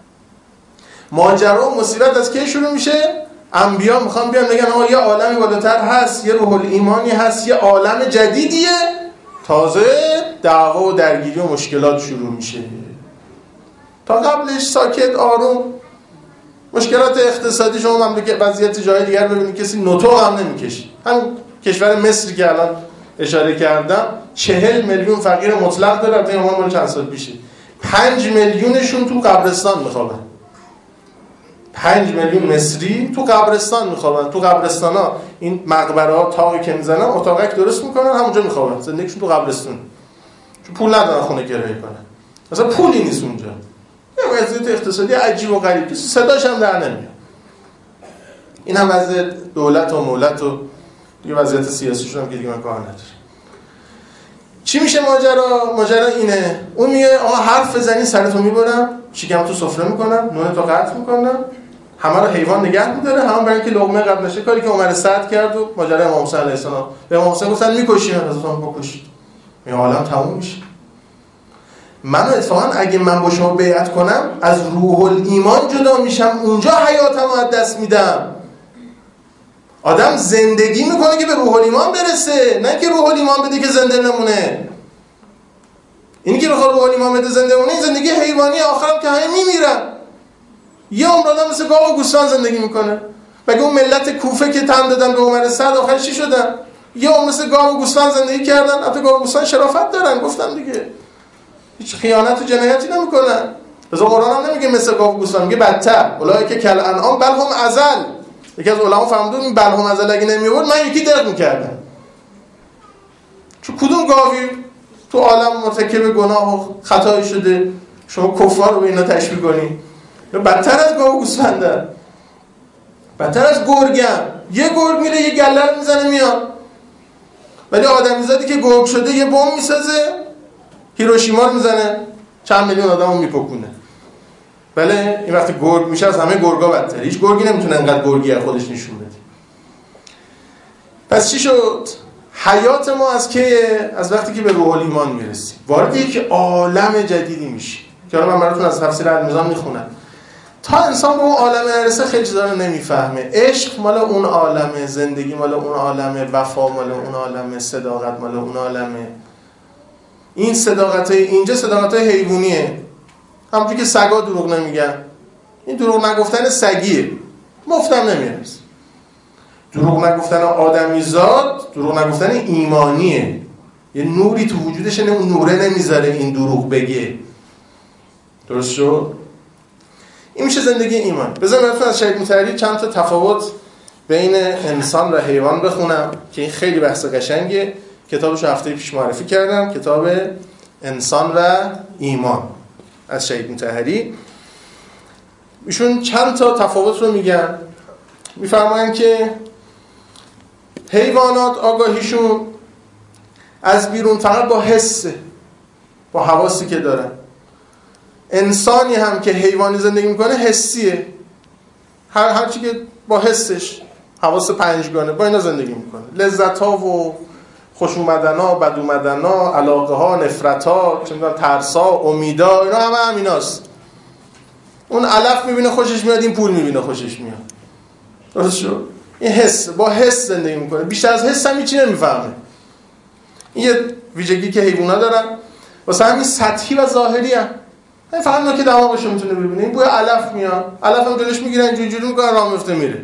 ماجرا و مصیبت از کی شروع میشه؟ انبیا میخوان بیان بگن آقا یه عالمی بالاتر هست، یه روح الایمانی هست، یه عالم جدیدیه. تازه دعوا و درگیری و مشکلات شروع میشه. تا قبلش ساکت آروم. مشکلات اقتصادی شما مملکت وضعیت جای دیگر ببینید کسی نوتو هم نمیکشه. همین کشور مصر که الان اشاره کردم چهل میلیون فقیر مطلق داره. البته اون مال چند سال پیشه. پنج میلیونشون تو قبرستان میخوابن. پنج میلیون مصری تو قبرستان میخوابن. تو قبرستانا این مقبره ها تاقی که میزنن اتاقک درست میکنن همونجا میخوابن. زندگیشون تو قبرستون. چون پول ندارن خونه کرایه کنن. مثلا پولی نیست اونجا. یه وضعیت اقتصادی عجیب و غریب. کسی صداش هم در نمیاد. این هم وضع دولت و مولت و دیگه وضعیت سیاسیشون هم که دیگه من کار ندارم. چی میشه ماجرا؟ ماجرا اینه. اون میگه آقا حرف بزنی سرتو میبرم، شکم تو سفره میکنم، نون تو قطع میکنم، همه رو حیوان نگه میداره، همون برای اینکه لقمه قبل نشه. کاری که عمر سعد کرد و ماجرا امام حسین علیه السلام. به امام حسین گفتن میکشی، حضرتم بکشید. این عالم تموم میشه. من اتفاقا اگه من با شما بیعت کنم از روح الایمان جدا میشم، اونجا حیاتمو از دست میدم. آدم زندگی میکنه که به روح الایمان برسه، نه که روح الایمان بده که زنده بمونه. اینی که بخواد روح الایمان بده زنده بمونه این زندگی حیوانی، آخرام که همه میمیرن. یه عمر آدم مثل گاو و گوسفند زندگی میکنه. مگه اون ملت کوفه که تن دادن به عمر سعد آخرش چی شدن؟ یه عمر مثل گاو و گوسفند زندگی کردن. البته گاو و گوسفند شرافت دارن، گفتم دیگه. هیچ خیانت و جنایتی نمیکنن. بذار قرآن هم نمیگه مثل گاو و گوسفند، میگه بدتر. اولئک کالانعام بل هم اضل. یکی از علما فهمیدن این بل هم اضل اگه نمیورد من یکی درک میکردم. چون کدوم گاوی تو عالم مرتکب گناه و خطایی شده، شما کفار رو به اینا تشبیه کنی. بدتر از گاو و گوسفندن، بدتر از گرگم. یه گرگ میره یه گله رو میزنه میاد، ولی آدمیزادی که گرگ شده یه بمب میسازه، هیروشیما رو میزنه، چند میلیون آدم رو میپکونه. بله این وقتی گرگ میشه از همه گرگا بدتر. هیچ گرگی نمیتونه انقدر گرگی از خودش نشون بده. پس چی شد؟ حیات ما از که از وقتی که به روح الایمان میرسیم وارد یک عالم جدیدی میشیم که حالا من براتون از تفسیر المیزان میخونم. تا انسان به اون عالم نرسه خیلی چیزا رو نمیفهمه. عشق مال اون عالمه، زندگی مال اون عالمه، وفا مال اون عالمه، صداقت مال اون عالمه. این صداقتای اینجا صداقتای حیوانیه، همونطوری که سگا دروغ نمیگن. این دروغ نگفتن سگیه، مفتم نمیارزه. دروغ نگفتن آدمیزاد دروغ نگفتن ایمانیه. یه نوری تو وجودش، اون نوره نمیذاره این دروغ بگه. درست شد؟ این میشه زندگی ایمان. بذار براتون از شهید مطهری چند تا تفاوت بین انسان و حیوان بخونم که این خیلی بحث قشنگه. کتابش رو هفته پیش معرفی کردم، کتاب انسان و ایمان از شهید مطهری. ایشون چند تا تفاوت رو میگن. میفرمایند که حیوانات آگاهیشون از بیرون فقط با حسه، با حواسی که دارن. انسانی هم که حیوانی زندگی میکنه حسیه، هر هر چی که با حسش، حواس پنجگانه، با اینا زندگی میکنه. لذت ها و خوش اومدن ها، بد اومدن ها، علاقه ها، نفرت ها، چه میدونم ترس ها، امیدا، اینا همه همیناست. اون علف میبینه خوشش میاد، این پول میبینه خوشش میاد. درست شد؟ این حس، با حس زندگی میکنه. بیشتر از حس هم هیچی نمیفهمه. این یه ویژگی که حیونا دارن. واسه همین سطحی و ظاهری هم. این فقط اون که دماغشو میتونه ببینه. این بوی علف میاد، علف هم جلوش میگیرن، اینجوری جوری میکنن، راه میفته میره.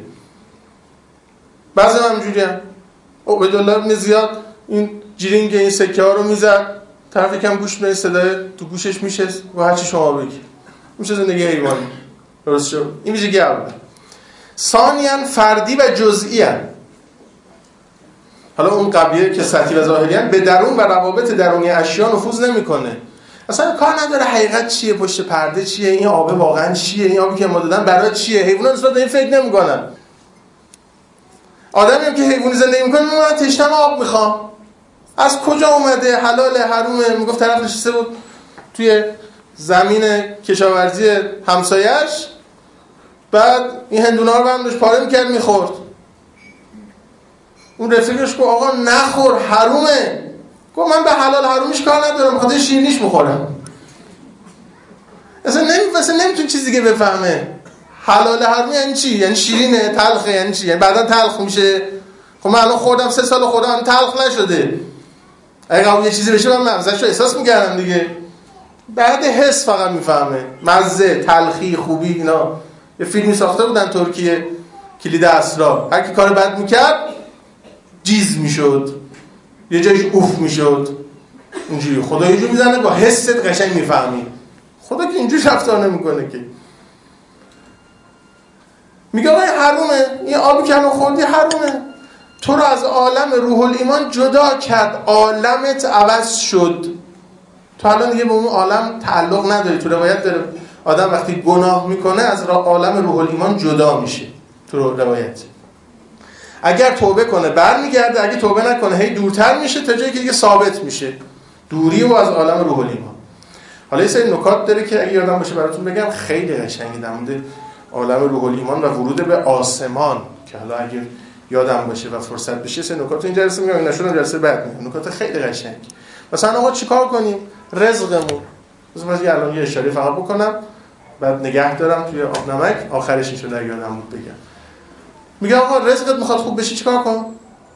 بعضی هم اینجوری هم. عبیدالله ابن زیاد این جیرینگ این سکه ها رو میزد، طرف یکم گوش میاد، صدای تو گوشش میشه و هر چی شما بگی. میشه زندگی حیوانی. درست شد؟ این ویژگی اوله. ثانیاً فردی و جزئی هستند. حالا اون قبیه که سطحی و ظاهری هستند به درون و روابط درونی اشیا نفوذ نمیکنه. اصلا کار نداره حقیقت چیه، پشت پرده چیه، این آب واقعا چیه، این آبی که ما دادن برای چیه. حیوانات نسبت به این فکر نمیکنن. آدمی هم که حیوانی زندگی میکنه میگه من تشنم آب میخوام. از کجا اومده؟ حلاله، حرومه؟ میگفت طرف نشسته بود توی زمین کشاورزی همسایه‌اش، بعد این هندونا رو برداشت پاره میکرد میخورد. اون رفیقش گفت آقا نخور، حرومه. گفت من به حلال حرومیش کار ندارم، خاطر شیرینیش میخورم. اصلا نمی اصلا نمیتون چیزی دیگه بفهمه. حلال حرومی یعنی چی؟ یعنی شیرینه، تلخه، یعنی چی؟ یعنی بعدا تلخ میشه. خب من الان خوردم سه سال خوردم تلخ نشده. اگه قبول یه چیزی بشه من مزه‌شو احساس می‌کردم دیگه. بعد حس فقط میفهمه. مزه، تلخی، خوبی اینا. یه فیلمی ساخته بودن ترکیه، کلید اسرار. هر کی کار بد میکرد جیز میشد، یه جایش اوف میشد. اینجوری خدا یه جور میزنه با حست قشنگ میفهمی. خدا که اینجوری رفتار نمیکنه که. میگه آقا حرومه، این آبی که الان خوردی حرومه. تو رو از عالم روح الایمان جدا کرد، عالمت عوض شد. تو الان دیگه به اون عالم تعلق نداری. تو روایت داره آدم وقتی گناه میکنه از عالم روح الایمان جدا میشه. تو روایت اگر توبه کنه برمیگرده، اگه توبه نکنه هی دورتر میشه تا جایی که دیگه ثابت میشه دوری و از عالم روح الایمان. حالا یه سری نکات داره که اگه یادم باشه براتون بگم، خیلی قشنگه در مورد عالم روح الایمان و ورود به آسمان، که حالا اگه یادم باشه و فرصت بشه سه نکات این جلسه میگم، نشونم جلسه بعد میگم. نکات خیلی قشنگ. مثلا آقا چیکار کنیم؟ رزقمون. مثلا من الان یه اشاره فقط بکنم بعد نگه دارم توی آب نمک، آخرش این شده یادم بود بگم. میگه آقا رزقت میخواد خوب بشه چیکار کن؟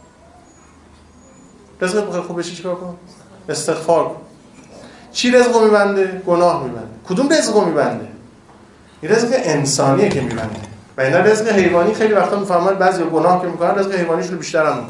رزقت میخواد خوب بشه چیکار کن؟ استغفار کن. چی رزقو میبنده؟ گناه میبنده. کدوم رزقو میبنده؟ این رزق انسانیه که میبنده. و اینا رزق حیوانی خیلی وقتا میفهمن بعضی گناه که میکنن رزق حیوانیش رو بیشتر هم میکنن.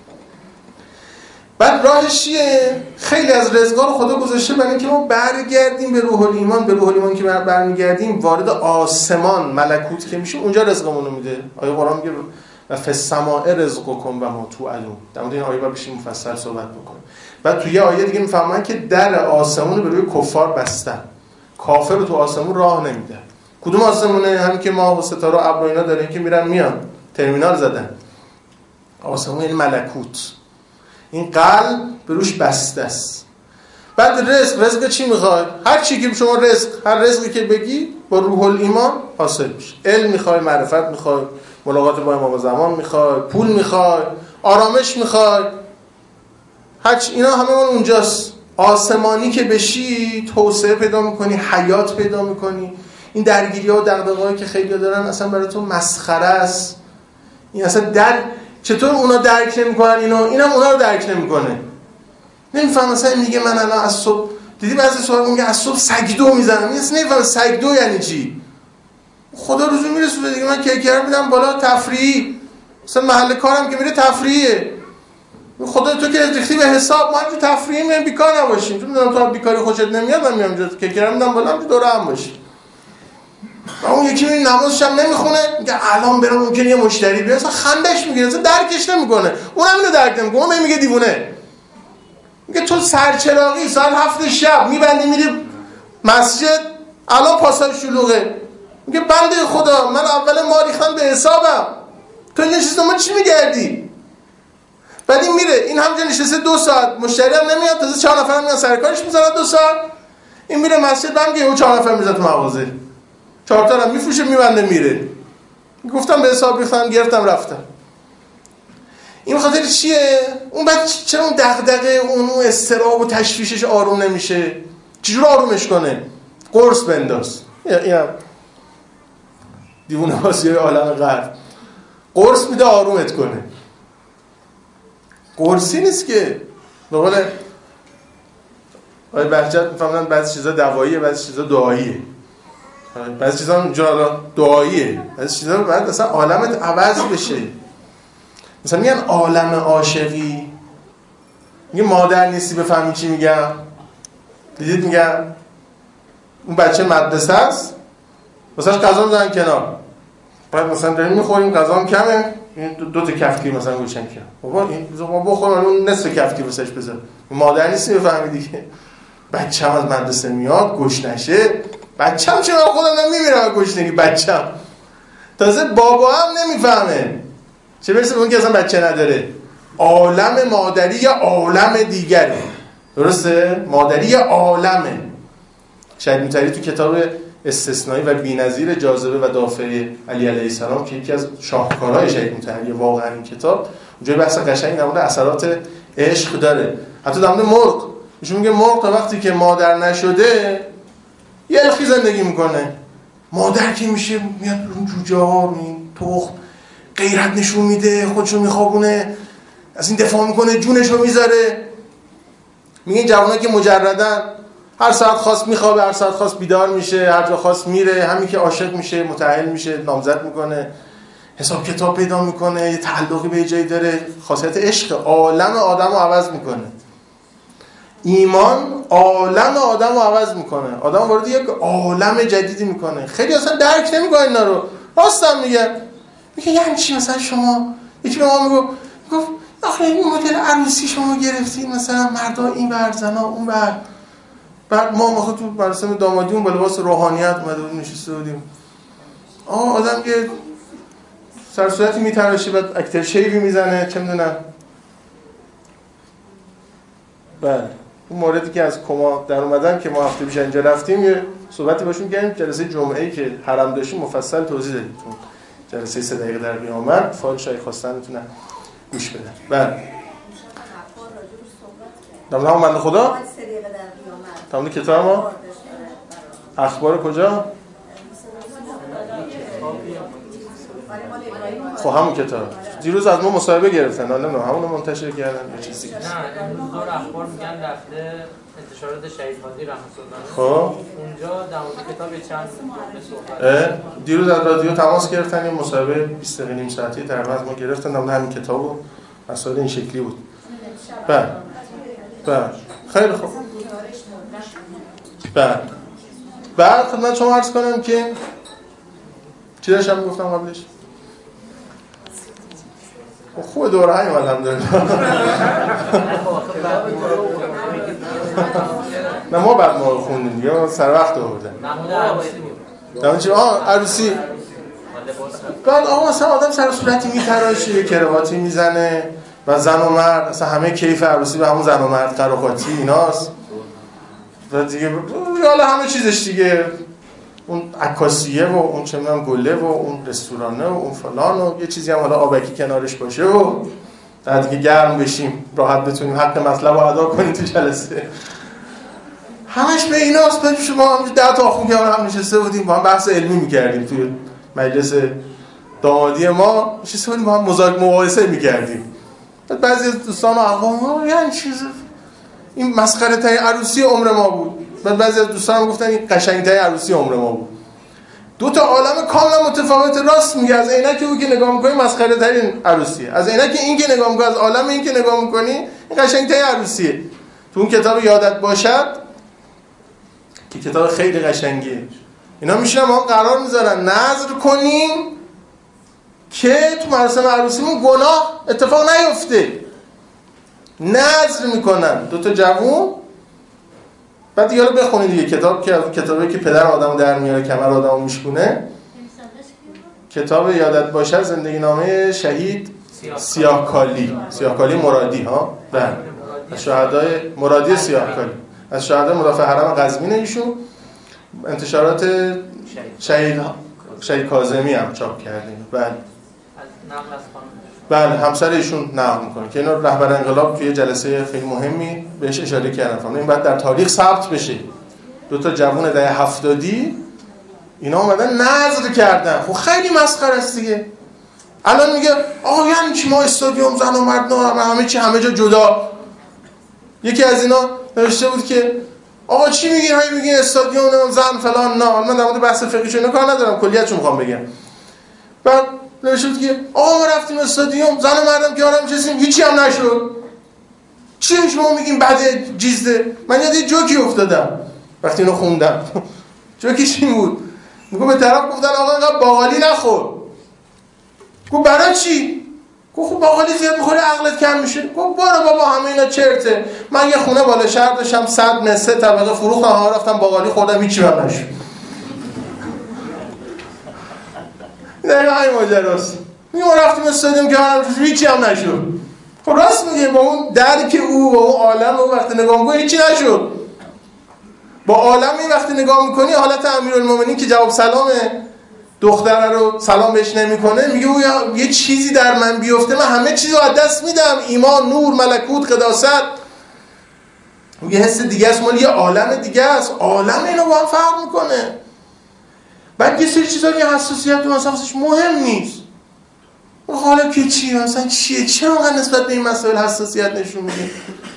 بعد راهش چیه؟ خیلی از رزقا رو خدا گذاشته برای اینکه ما برگردیم به روح الایمان. به روح الایمان که برمیگردیم وارد آسمان ملکوت که میشه، اونجا رزقمون رو میده. آیه قرآن میگه و فی السماء رزقکم و ما توعدون. در مورد این آیه با بشیم مفصل صحبت بکنیم. و تو یه آیه دیگه میفهمن که در آسمون رو به روی کفار بستن، کافر رو تو آسمون راه نمیده. کدوم آسمونه؟ همین که ما و ستاره و ابر و اینا داریم که میرن میان، ترمینال زدن. آسمون یعنی ملکوت. این قلب به روش بسته است. بعد رزق، رزق چی میخوای؟ هر چی که شما رزق، هر رزقی که بگی با روح الایمان حاصل میشه. علم میخوای، معرفت میخوای، ملاقات با امام زمان میخوای، پول میخوای، آرامش میخوای، هرچی اینا همه اون اونجاست. آسمانی که بشی توسعه پیدا میکنی، حیات پیدا میکنی. این درگیری‌ها و دغدغه‌هایی که خیلی‌ها دارن اصلا برای تو مسخره است. این اصلا در چطور اونا درک نمی‌کنن اینو، اینم اونا رو درک نمی‌کنه. نمی‌فهم مثلا این میگه من الان از صبح دیدی بعضی سوال میگه از صبح سگدو میزنم. این اصلا نمی‌فهم سگدو یعنی چی. خدا روزو میرسونه دیگه، من کیکر میدم بالا تفریحی. مثلا محل کارم که میره تفریحه. خدا تو که ریختی به حساب، ما اینجا تفریحی میام بیکار نباشیم. تو میدونم تو بیکاری خوشت نمیاد، من میام اینجا کیکر میدم بالا همینجا دور هم باشیم. و اون یکی میبینی نمازش هم نمیخونه، میگه الان برام ممکنه یه مشتری بیاد، اصلا خندش میگیره، اصلا درکش نمیکنه. اونم اینو درک نمیکنه، اون میگه دیوونه. میگه تو سرچراغی ساعت هفت شب میبندی میری مسجد، الان پاساژ شلوغه. میگه بنده خدا من اول ما ریختم به حسابم، تو نشستی ما چی میگردی؟ بعد این میره، این همونجا نشسته دو ساعت، مشتری هم نمیاد، تازه چهار نفر میان سر کارش میذارن دو ساعت. این میره مسجد، بعد میگه اون چهار نفر میذاره تو مغازه، چهار تا هم میفروشه میبنده میره. گفتم به حساب ریختم، گرفتم رفتم. این خاطر چیه؟ اون بعد چرا اون دغدغه اون اون استراب و تشویشش آروم نمیشه؟ چجور آرومش کنه؟ قرص بنداز. اینم دیوونه بازی عالم غرب. قرص میده آرومت کنه. قرصی نیست که به قول آقای بهجت میفهمن بعضی چیزا دواییه، بعضی چیزا دعاییه. بعضی چیزا اونجا دعاییه، بعضی چیزا بعد اصلا عالمت عوض بشه. مثلا میگن عالم عاشقی، میگه مادر نیستی بفهمی چی میگم. دیدید میگم اون بچه مدرسه است، مثلا غذا میذارن کنار، بعد مثلا داریم میخوریم غذام کمه، این دو, دو تا کفتگیر مثلا گوشن کنار، بابا این ما بخورم اون نصف کفتگیر واسش بذار. مادر نیستی بفهمی دیگه. بچه‌م از مدرسه میاد گشنشه، بچه‌م چرا خودم نمیمیرم گشنگی بچه‌م. تازه بابا هم نمیفهمه، چه برسه به اون که اصلا بچه نداره. عالم مادری یا عالم دیگره، درسته؟ مادری یا عالمه. شهید مطهری تو کتاب استثنایی و بی‌نظیر جاذبه و دافعه علی علیه السلام که یکی از شاهکارهای شهید مطهری واقعا این کتاب، اونجا بحث قشنگی در مورد اثرات عشق داره. حتی در مورد مرغ ایشون میگه مرغ تا وقتی که مادر نشده یه الخی زندگی میکنه. مادر که میشه میاد اون جوجه ها این تخم غیرت نشون میده، خودشو میخوابونه، از این دفاع میکنه، جونشو میذاره. میگه این جوانایی که مجردن هر ساعت خاص میخوابه، هر ساعت خاص بیدار میشه، هر جا خاص میره، همین که عاشق میشه متأهل میشه، نامزد میکنه، حساب کتاب پیدا میکنه، یه تعلقی به جایی داره. خاصیت عشق عالم آدمو عوض میکنه. ایمان عالم آدمو عوض میکنه، آدم وارد یک عالم جدیدی میکنه. خیلی اصلا درک نمیکنه اینا رو. راستم میگه، میگه یعنی چی مثلا شما یکی به ما میگه گفت آخه این مدل عروسی شما گرفتین مثلا مردا این ور زنا اون ور، بعد ما ما تو مراسم دامادی اون با لباس روحانیت اومده بودیم نشسته بودیم. آه آدم که سر صورتی میتراشه، بعد اکتر شیوی میزنه، چه میدونم. بله اون موردی که از کما در اومدن که ما هفته پیش اینجا رفتیم یه صحبتی باشون کردیم. جلسه جمعه‌ای که حرم داشتیم مفصل توضیح دادیم. جلسه سه دقیقه در قیامت فایل شای خواستن میتونن گوش بدن. بله در همون بنده خدا تمام کتاب ما اخبار کجا؟ خب همون کتاب دیروز از ما مصاحبه گرفتن، حالا نه همون رو منتشر کردن یه چیزی. نه امروز دور اخبار میگن رفته انتشارات شهید هادی رحمت الله. خب اونجا در مورد کتاب چند صحبت. دیروز از رادیو تماس گرفتن، یه مصاحبه بیست دقیقه نیم ساعتی تقریبا از ما گرفتن در مورد همین کتاب و مسائل این شکلی بود. بله بله خیلی خوب. بله بعد خدمت شما عرض کنم که چی داشتم گفتم قبلش؟ خوب دوره هاییم الحمدلله. نه ما بعد ما خوندیم یا سر وقت آوردن نمونه چی؟ آه عروسی. بعد آقا مثلا آدم سر صورتی میتراشه، یه کرواتی میزنه و زن و مرد اصلا همه کیف عروسی به همون زن و مرد قراقاتی ایناست و دیگه حالا همه چیزش دیگه، اون عکاسیه و اون چه میدونم گله و اون رستورانه و اون فلان و یه چیزی هم حالا آبکی کنارش باشه و بعد دیگه گرم بشیم راحت بتونیم حق مطلب رو ادا کنیم تو جلسه. همش به ایناست. بعد شما هم ده تا آخون که هم نشسته بودیم با هم بحث علمی میکردیم توی مجلس دامادی ما، نشسته بودیم با هم مذاکره مباحثه میکردیم. بعد بعضی از دوستان و اقوام یعنی چیز این مسخره ترین عروسی عمر ما بود. بعد بعضی از دوستان هم گفتن این قشنگ ترین عروسی عمر ما بود. دو تا عالم کاملا متفاوت. راست میگه. از عینک او که نگاه می‌کنی مسخره ترین عروسیه، از عینک این که نگاه می‌کنی، از عالم این که نگاه می‌کنی این قشنگ ترین عروسیه. تو اون کتاب یادت باشد که کتاب خیلی قشنگیه، اینا میشن ما قرار میذارن نظر کنیم که تو مراسم عروسیمون گناه اتفاق نیفته. نظر میکنن دو تا جوون. بعد دیگه رو بخونید دیگه کتاب که کتابی که پدر آدمو در میاره کمر آدمو میشکونه. کتاب یادت باشه زندگی نامه شهید سیاهکالی، سیاهکالی مرادی ها، بله، از شهدای مرادی سیاهکالی، از شهدای مدافع حرم قزوین ایشون. انتشارات شهید شهید کاظمی هم چاپ کردیم. بله بله همسر ایشون نقل میکنه که اینا رهبر انقلاب توی جلسه خیلی مهمی بهش اشاره کردن. فهمیدن این بعد در تاریخ ثبت بشه. دو تا جوون دهه هفتادی اینا اومدن نظر کردن. خب خیلی مسخره است دیگه. الان میگه آقا یعنی چی ما استادیوم زن و مرد نه همه چی همه جا جدا. یکی از اینا نوشته بود که آقا چی میگین؟ هی میگین استادیوم زن فلان. نه من در مورد بحث فقهی اینا کار ندارم، کلیتشو میخوام بگم. بعد نوشته که آقا ما رفتیم استادیوم زن و مردم که آرام نشستیم هیچی هم نشد. چی شما میگین بعد جیزده؟ من یاد یه جوکی افتادم وقتی اینو خوندم. جوکی چی بود؟ میگم به طرف گفتن آقا اینقدر باقالی نخور. گفت برای چی؟ گفت خب باقالی زیاد میخوری عقلت کم میشه. گفت برو بابا همه اینا چرته. من یه خونه بالا شهر داشتم صد متر سه طبقه فروختم، ها رفتم باقالی خوردم هیچی هم نشد. دقیقا همین ماجراست. میگم رفتیم استادیوم که هیچی هم نشد. خب راست میگه. با اون درک او و اون عالم او وقتی نگاه میکنی هیچی نشد. با عالمی وقتی نگاه میکنی حالت امیرالمومنین که جواب سلام دختره رو سلام بهش نمیکنه میگه او یه چیزی در من بیفته من همه چیزو از دست میدم، ایمان، نور، ملکوت، قداست. یه حس دیگه است، مال یه عالم دیگه است. عالم اینو با هم فرق میکنه. بعد یه سری چیزا یه حساسیت تو مثلا واسش مهم نیست. حالا که چیه مثلا چیه چرا انقدر نسبت به این مسائل حساسیت نشون میدی؟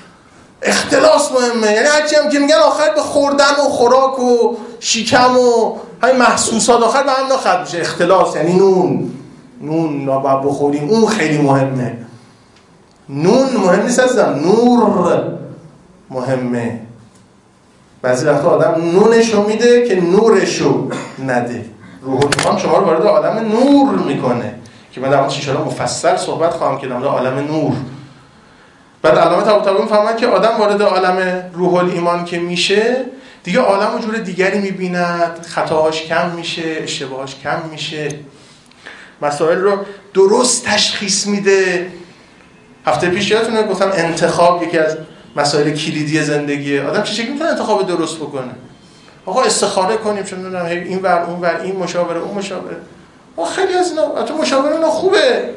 اختلاس مهمه. یعنی هرچی هم که میگن آخر به خوردن و خوراک و شکم و همین محسوسات آخر به هم ختم میشه. اختلاس یعنی نون نون نباید بخوریم، اون خیلی مهمه. نون مهم نیست عزیزم، نور مهمه. بعضی وقتا آدم نونشو میده که نورشو نده. روح القدس شما رو وارد عالم نور میکنه که من در مورد ان مفصل صحبت خواهم کرد در مورد عالم نور. بعد علامه طباطبایی میفهمن که آدم وارد عالم روح الایمان که میشه دیگه عالم و جور دیگری میبیند، خطاهاش کم میشه، اشتباهاش کم میشه، مسائل رو درست تشخیص میده. هفته پیش یادتونه گفتم انتخاب یکی از مسائل کلیدی زندگیه. آدم چه شکلی میتونه انتخاب درست بکنه؟ آقا استخاره کنیم چون نمیدونم این ور اون ور این مشاوره اون مشاوره. آقا خیلی از اینا تو مشاوره اینا خوبه.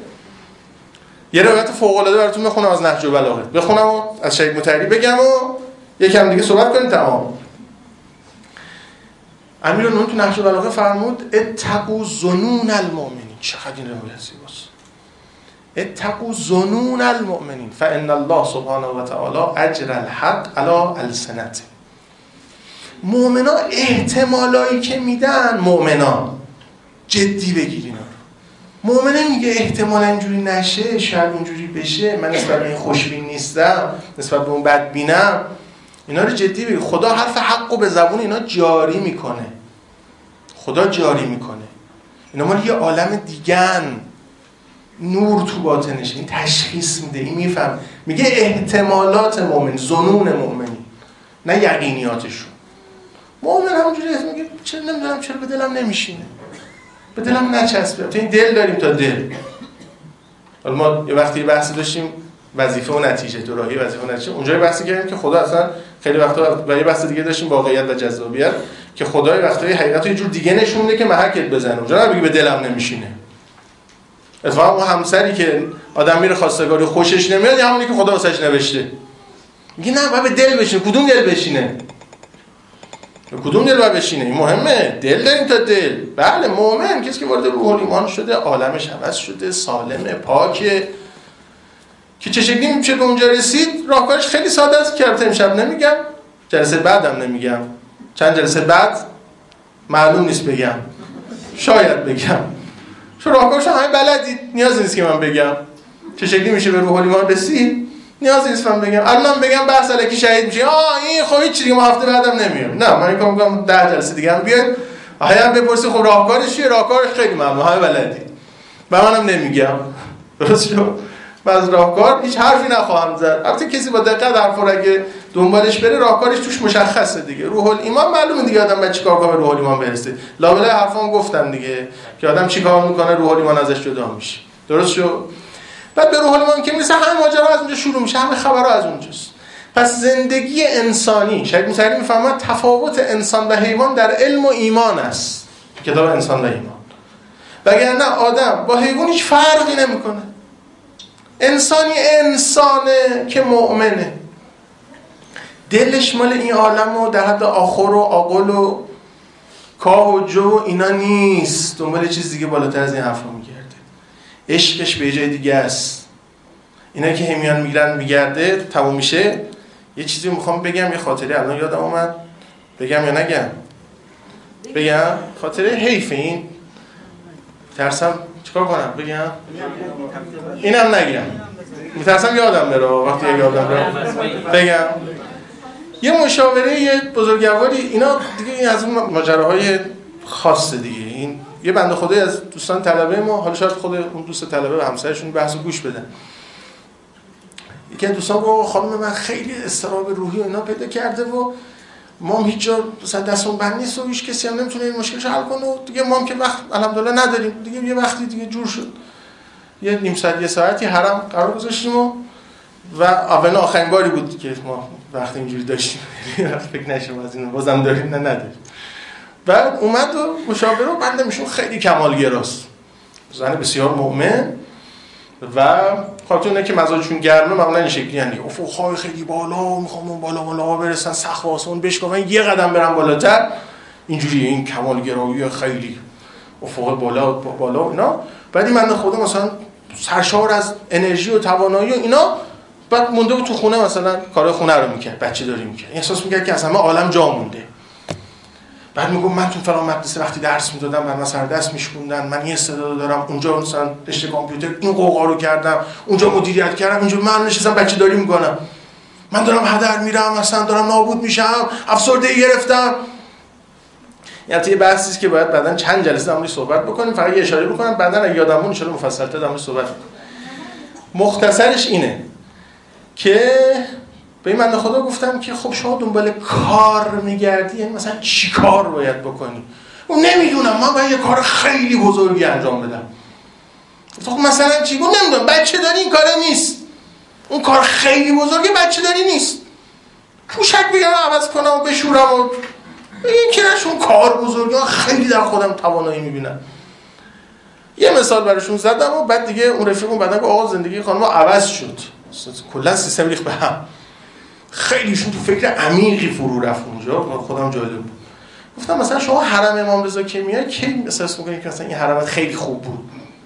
یه روایت فوق العاده براتون میخونم از نهج البلاغه. بخونم و از شهید مطهری بگم و یکم دیگه صحبت کنیم تمام. امیرالمومنین تو نهج البلاغه فرمود اتقوا ظنون المؤمنین. چقدر این روایت زیباست. اتقوا ظنون المؤمنین فان الله سبحانه و تعالی اجر الحق علی السنته. مؤمنا احتمالایی که میدن مؤمنا جدی بگیرین. مؤمنه میگه احتمال اینجوری نشه، شاید اینجوری بشه، من نسبت به این خوشبین نیستم، نسبت به اون بدبینم، اینا رو جدی بگیر. خدا حرف حقو به زبون اینا جاری میکنه. خدا جاری میکنه. اینا مال یه عالم دیگن. نور تو باطنش، این تشخیص میده، این میفهم، میگه احتمالات مؤمن، ظنون مؤمنی، نه یقینیاتشون. مؤمن همونجوری میگه چرا نمیدونم چرا به دلم نمیشینه، به دلم نچسبه. تو این دل داریم تا دل. حالا ما یه وقتی بحثی داشتیم وظیفه و نتیجه، تو راهی وظیفه و نتیجه، اونجا بحثی کردیم که خدا اصلا خیلی وقتا، و یه بحث دیگه داشتیم واقعیت و جذابیت، که خدا یه وقتایی حقیقت رو یه جور دیگه نشون میده که محکت بزنه. اونجا نمیگه به دلم نمیشینه. اتفاقا اون همسری که آدم میره خواستگاری خوشش نمیاد، همونی که خدا واسش نوشته. میگه نه باید به دل بشینه. کدوم دل بشینه؟ کدوم دل باید بشینه؟ این مهمه. دل داریم تا دل. بله مؤمن کسی که وارد روح الایمان شده، عالمش عوض شده، سالمه، پاکه، که چه شکلی میشه به اونجا رسید. راهکارش خیلی ساده است که البته امشب نمیگم، جلسه بعدم نمیگم، چند جلسه بعد معلوم نیست بگم، شاید بگم، چون راهکارش همه بلدید، نیاز نیست که من بگم چه شکلی میشه به روح الایمان رسید، نیاز نیست من بگم. الانم بگم بحث الکی شهید میشه، آه این خب هیچ چیزی ما هفته بعدم نمیام. نه من میگم میگم ده جلسه دیگه هم بیاد، آها بپرسی خب راهکارش چیه؟ راهکارش خیلی معلومه، همه بلدید و منم نمیگم. درست شد؟ من از راهکار هیچ حرفی نخواهم زد. البته کسی با دقت حرفو اگه دنبالش بره راهکارش توش مشخصه دیگه. روح الایمان معلومه دیگه، آدم باید چیکار کنه به روح الایمان برسه. لابلای حرفام گفتم دیگه که آدم چیکار میکنه روح الایمان ازش جدا میشه. درست شد؟ بعد به روح الایمان که میرسه همه ماجرا از اونجا شروع میشه، همه خبرها از اونجاست. پس زندگی انسانی، شاید مثلا میفهمن تفاوت انسان و حیوان در علم و ایمان است. کتاب انسان و ایمان. وگرنه آدم با حیوان هیچ فرقی نمیکنه. انسانی انسانه که مؤمنه، دلش مال این عالم و در حد آخر و آقل و کاه و جو اینا نیست، دنبال چیز دیگه بالاتر از این حرفا میگرده. عشقش به جای دیگه است. اینا که همیان میگردن میگرده تموم میشه. یه چیزی میخوام بگم، یه خاطره الان یادم اومد، بگم یا نگم؟ بگم؟ خاطره حیف این ترسم چیکار کنم؟ بگم؟ اینم نگم، میترسم یادم بره. وقتی یادم بره بگم. یه مشاوره یه بزرگواری، اینا دیگه این از اون ماجراهای خاصه دیگه. این یه بنده خدایی از دوستان طلبه ما، حالا شاید خود اون دوست طلبه و همسرشون بحثو گوش بدن. یکی از دوستان گفت خانم من خیلی اضطراب روحی و اینا پیدا کرده و ما هیچ جا دستمون بند نیست و هیچ کسی هم نمیتونه این مشکلش حل کنه و دیگه ما هم که وقت الحمدلله نداریم دیگه. یه وقتی دیگه جور شد، یه نیم ساعت یه ساعتی حرم قرار گذاشتیم و و اول آخرین باری بود که ما وقت اینجوری داشتیم. فکر نشم از این بازم داریم نه نداریم. بعد اومد و مشاوره و بنده میشون خیلی کمالگراست، زن بسیار مؤمن و خاطرونه که مزاجشون گرمه معمولا این شکلی هن دیگه، افق‌های خیلی بالا، میخوام اون بالا بالا برسن، سقف آسمون بشکافن، یه قدم برن بالاتر. اینجوری این کمالگرایی خیلی افق بالا بالا اینا. بعد این بنده خدا مثلا سرشار از انرژی و توانایی و اینا، بعد مونده بود تو خونه مثلا کارهای خونه رو میکرد، بچه داری میکرد، احساس میکرد که از همه عالم جا مونده. بعد میگم من تو فلان مدرسه وقتی درس میدادم من سر دست میشکوندن، من یه استعداد دارم، اونجا مثلا رشته کامپیوتر این قوقا رو کردم، اونجا مدیریت کردم، اینجا من نشستم بچه داری میکنم، من دارم هدر میرم، مثلا دارم نابود میشم، افسردگی گرفتم. یعنی یه بحثی که باید بعدن چند جلسه در موردش صحبت بکنیم، فقط یه اشاره بکنم بعدن اگه یادمون ان شاء الله مفصل‌تر در موردش صحبت کنیم. مختصرش اینه که به این بنده خدا گفتم که خب شما دنبال کار میگردی، یعنی مثلا چی کار باید بکنی؟ اون نمیدونم، من باید یه کار خیلی بزرگی انجام بدم. خب مثلا چی؟ اون نمیدونم، بچه داری این کاره نیست، اون کار خیلی بزرگی بچه داری نیست، پوشک بگم عوض کنم و بشورم و این که نشون کار بزرگی، من خیلی در خودم توانایی میبینم. یه مثال براشون زدم و بعد دیگه اون رفیقون بعدن که آقا زندگی خانم عوض شد، کلا سیستم ریخت به هم، خیلیشون تو فکر عمیقی فرو رفت اونجا. خودم جالب بود. گفتم مثلا شما حرم امام رضا که میای کی احساس می‌کنی که مثلا این حرمت خیلی خوب بود؟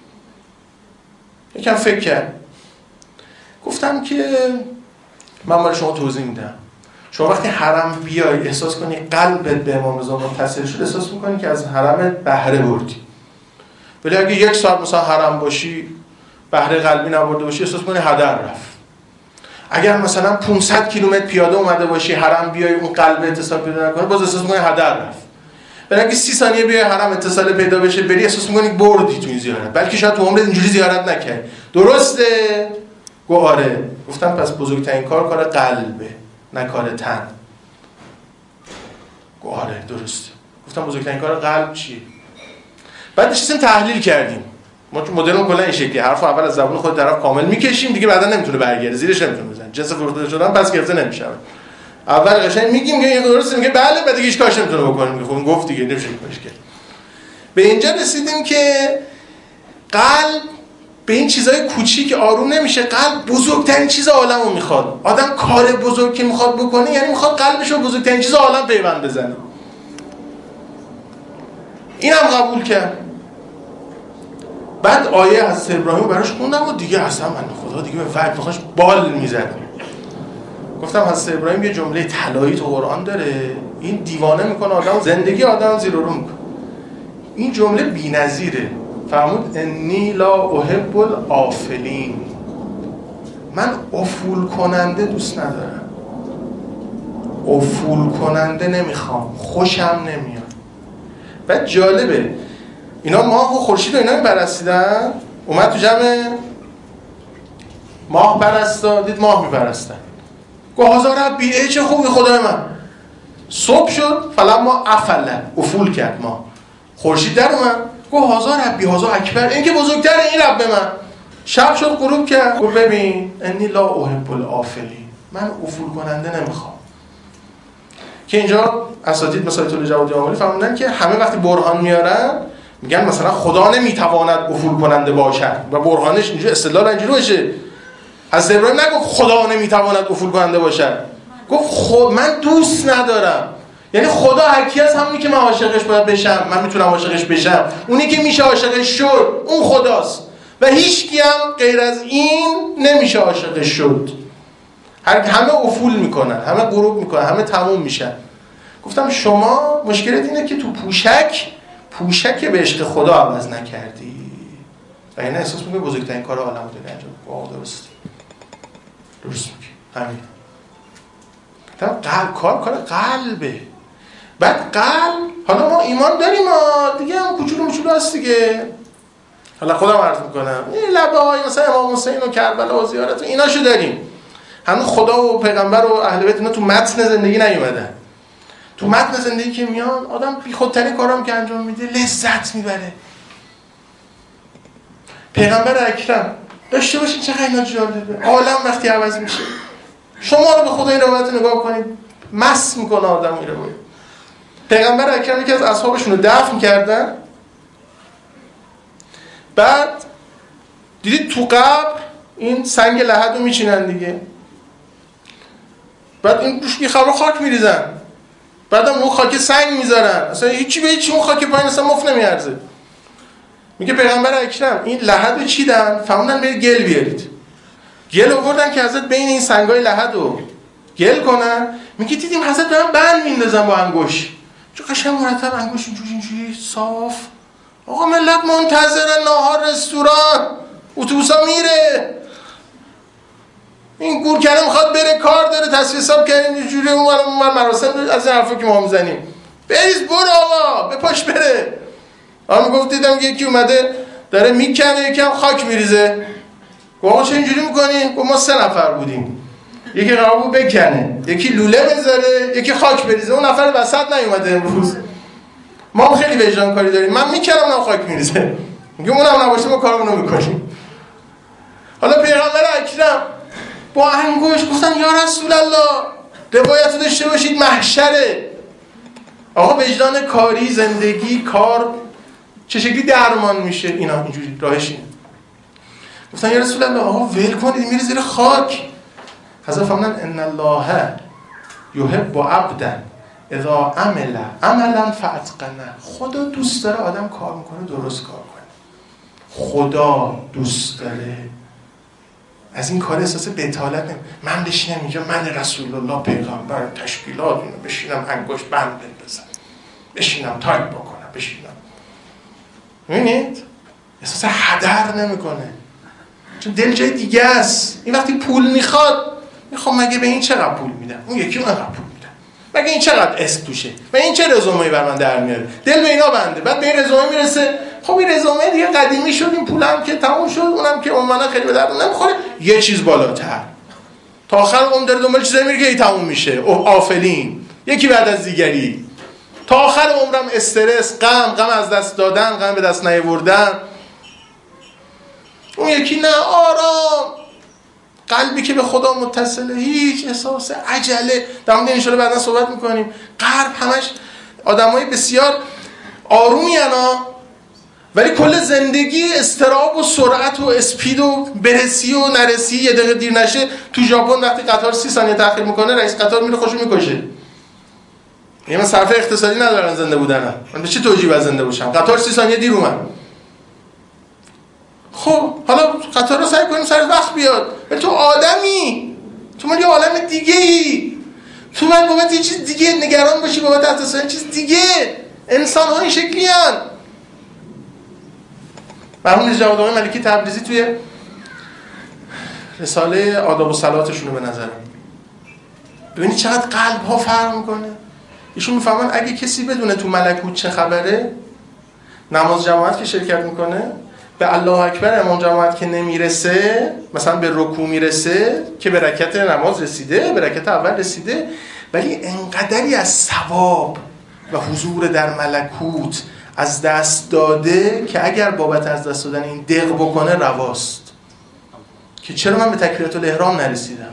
یکم فکر کرد. گفتم که من برای شما توضیح میدم. شما وقتی حرم بیای احساس کنی قلبت به امام رضا متصل شد، احساس می‌کنی که از حرمت بهره بردی. ولی اگه یک ساعت مثلا حرم باشی، بهره قلبی نبرده باشی، احساس کنی هدر رفت. اگر مثلا پانصد کیلومتر پیاده اومده باشی حرم بیای اون قلب اتصال پیدا نکنه، باز احساس می‌کنی هدر رفت. برای اینکه سی ثانیه بیای حرم اتصال پیدا بشه بری احساس می‌کنی بردی تو این زیارت، بلکه شاید تو عمرت اینجوری زیارت نکردی. درسته؟ گفت آره. گفتم پس بزرگترین کار کار قلبه نه کار تن. گفت آره درسته. گفتم بزرگترین کار قلب چیه؟ بعد نشستیم تحلیل کردیم. ما تو مدلمون کلا این شکلی، حرف اول از زبون خود طرف کامل میکشیم، دیگه بعدا نمیتونه برگرده، زیرش نمیتونه بزنه، جنس فروخته شدن پس گرفته نمیشه. اول قشنگ میگیم که این درسته، میگه بله، بعد دیگه هیچ کارش نمیتونه بکنه، میگه خب گفت دیگه نمیشه کارش کرد. به اینجا رسیدیم که قلب به این چیزای کوچیک آروم نمیشه. قلب بزرگترین چیز عالمو میخواد. آدم کار بزرگ که میخواد بکنه یعنی میخواد قلبش رو بزرگترین چیز عالم پیوند بزنه. اینم قبول کرد. بعد آیه از ابراهیم براش خوندم و دیگه اصلا من خدا دیگه به فرق میخواش بال میزدم. گفتم حضرت ابراهیم یه جمله طلایی تو قرآن داره، این دیوانه میکنه آدم، زندگی آدم زیر و رو میکنه. این جمله بی‌نظیره. فرمود انی لا احب الافلین، من افول کننده دوست ندارم، افول کننده نمیخوام، خوشم نمیاد. بعد جالبه اینا ماه و خورشید و اینا میپرستیدن، اومد تو جمع ماه پرستا، دید ماه میپرستن، گفت هزا ربی ای چه خوبی خدای من. صبح شد فلما افل، افول کرد ماه. خورشید در اومد گفت هزا ربی هزا اکبر، این که بزرگتره این رب من. شب شد غروب کرد گفت ببین انی لا احب الافلین، من افول کننده نمیخوام. که اینجا اساتید مثلا طول جوادی آملی فهمیدن که همه وقتی برهان میارن میگن مثلا خدا نمیتواند افول کننده باشد و برهانش اینجا استدلال اینجوری باشه. حضرت ابراهیم نگفت خدا نمیتواند افول کننده باشد، گفت خود من دوست ندارم. یعنی خدا هرکی از همونی که من عاشقش باید بشم، من میتونم عاشقش بشم، اونی که میشه عاشقش شد اون خداست و هیچ کی هم غیر از این نمیشه عاشقش شد. هر همه افول میکنن، همه غروب میکنن، همه تموم میشن. گفتم شما مشکلت اینه که تو پوشک پوشک به عشق خدا عوض نکردی و اینه احساس میکنی بزرگترین کار عالم رو داری انجام. واقعا درسته، درست میگی، همین. قلب کار کار قلبه. بعد قلب، حالا ما ایمان داریم ها دیگه، هم کوچولو موچولو هست دیگه. حالا خودم عرض میکنم این لبه های مثلا امام حسین و کربلا و زیارت و ایناشو داریم. هنوز خدا و پیغمبر و اهل بیت اینا تو متن زندگی نیومدن. تو متن زندگی که میان آدم بی خودترین کارام که انجام میده لذت میبره. پیغمبر اکرم داشته باشین چقدر اینا جالبه. عالم وقتی عوض میشه، شما رو به خدا این روایت نگاه کنید، مست میکنه آدم این روایت. پیغمبر اکرم یکی از اصحابشون رو دفن کردن، بعد دیدید تو قبر این سنگ لحد رو میچینن دیگه، بعد این روش یه خبر خاک میریزن، بعدم اون خاک سنگ میذارن، اصلا هیچی به هیچی، اون خاک پایین اصلا مفت نمیارزه. میگه پیغمبر اکرم این لحد رو چیدن، فهموندن برید گل بیارید. گل آوردن که حضرت بین این سنگای لحد رو گل کنن. میگه دیدیم حضرت دارن بند میندازن با انگوش، چه قشنگ مرتب انگوش اینجوری اینجوری صاف. آقا ملت منتظرن ناهار رستوران، اتوبوسا میره، این گورکنه میخواد بره کار داره، تصفیه حساب کردیم اینجوری اون اون مراسم از این حرفا که ما میزنیم. بریز برو آقا بپاش بره. آقا میگفت دیدم یکی اومده داره میکنه، یکی هم خاک میریزه. آقا چه اینجوری میکنی؟ گفت ما سه نفر بودیم، یکی قرار بود بکنه، یکی لوله بذاره، یکی خاک بریزه. اون نفر وسط نیومده امروز. ما هم خیلی وجدان کاری داریم، من میکنم اونم خاک میریزه. میگم اونم نباشه ما کارمون رو میکنیم. حالا پیغمبر اکرم با انگوش گفتن یا رسول الله روایت رو داشته باشید محشره. آقا وجدان کاری، زندگی، کار چه شکلی درمان میشه؟ اینا اینجوری راهش اینه. گفتن یا رسول الله آقا ول کنید میره زیر خاک. حضرت فرمودن ان الله یحب عبدا اذا عمل عملا فاتقنه. خدا دوست داره آدم کار میکنه درست کار کنه. خدا دوست داره از این کار احساس بتالت نمی. من بشینم اینجا من رسول الله پیغمبر تشکیلات اینو بشینم انگشت بند بندازم، بشینم تایپ بکنم، بشینم. میبینید احساس هدر نمیکنه چون دل جای دیگه است. این وقتی پول میخواد، میخوام مگه به این چقدر پول میدم، اون یکی اون قدر پول میدم، مگه این چقدر اسم توشه و این چه رزومه‌ای بر من در میاره؟ دل به اینا بنده. بعد به این رزومه میرسه، خب این رزومه دیگه قدیمی شد، این پولم که تموم شد، اونم که عنوان خیلی به درد نمیخوره، یه چیز بالاتر. تا آخر عمر داره دنبال چیزایی میره که ای تموم میشه. آفلین، یکی بعد از دیگری. تا آخر عمرم استرس، غم، غم از دست دادن، غم به دست نیاوردن. اون یکی نه، آرام، قلبی که به خدا متصله، هیچ احساس عجله. در مورد انشالله بعدا صحبت میکنیم. غرب همش آدمای بسیار آرومی انا، ولی کل زندگی استراب و سرعت و اسپید و برسی و نرسی. یه دقیقه دیر نشه تو ژاپن وقتی قطار سی ثانیه تأخیر میکنه رئیس قطار میره خودشو میکشه. یعنی من صرف اقتصادی ندارم زنده بودنم، من به چه توجیه باید زنده باشم؟ قطار سی ثانیه دیر اومد. خب حالا قطار رو سعی کنیم سر وقت بیاد، ولی تو آدمی، تو مال یه عالم دیگه ای، تو من بابت یه چیز دیگه نگران باشی، بابت اقتصاد چیز دیگه. انسان ها این شکلی هن. مرحوم جواد آقای ملکی تبریزی توی رساله آداب و صلاتشون رو به نظرم ببینید چقدر قلب ها فرق میکنه. ایشون میفهمن اگه کسی بدونه تو ملکوت چه خبره، نماز جماعت که شرکت میکنه، به الله اکبر امام جماعت که نمیرسه، مثلا به رکوع میرسه که به رکعت نماز رسیده، به رکعت اول رسیده، ولی انقدری از ثواب و حضور در ملکوت از دست داده که اگر بابت از دست دادن این دق بکنه رواست که چرا من به تکبیرات الاحرام نرسیدم.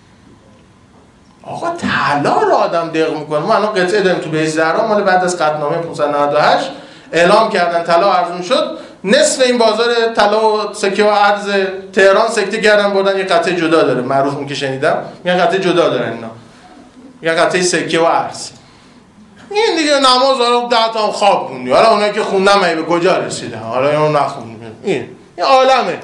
آقا طلا رو آدم دق میکنه. ما الان قطعه داریم تو بیت زهرا مال بعد از قطعنامه پانصد و نود و هشت اعلام کردن طلا ارزون شد، نصف این بازار طلا و سکه و ارز تهران سکته کردن بردن یه قطعه جدا داره، معروف اون که شنیدم میگن قطعه جدا دارن اینا، میگن قطعه سکه و ارز. این دیگه نماز حالا ده تا خواب خوندی، حالا اونایی که خوندن به کجا رسیده، حالا اینو نخوندن. این این عالمه.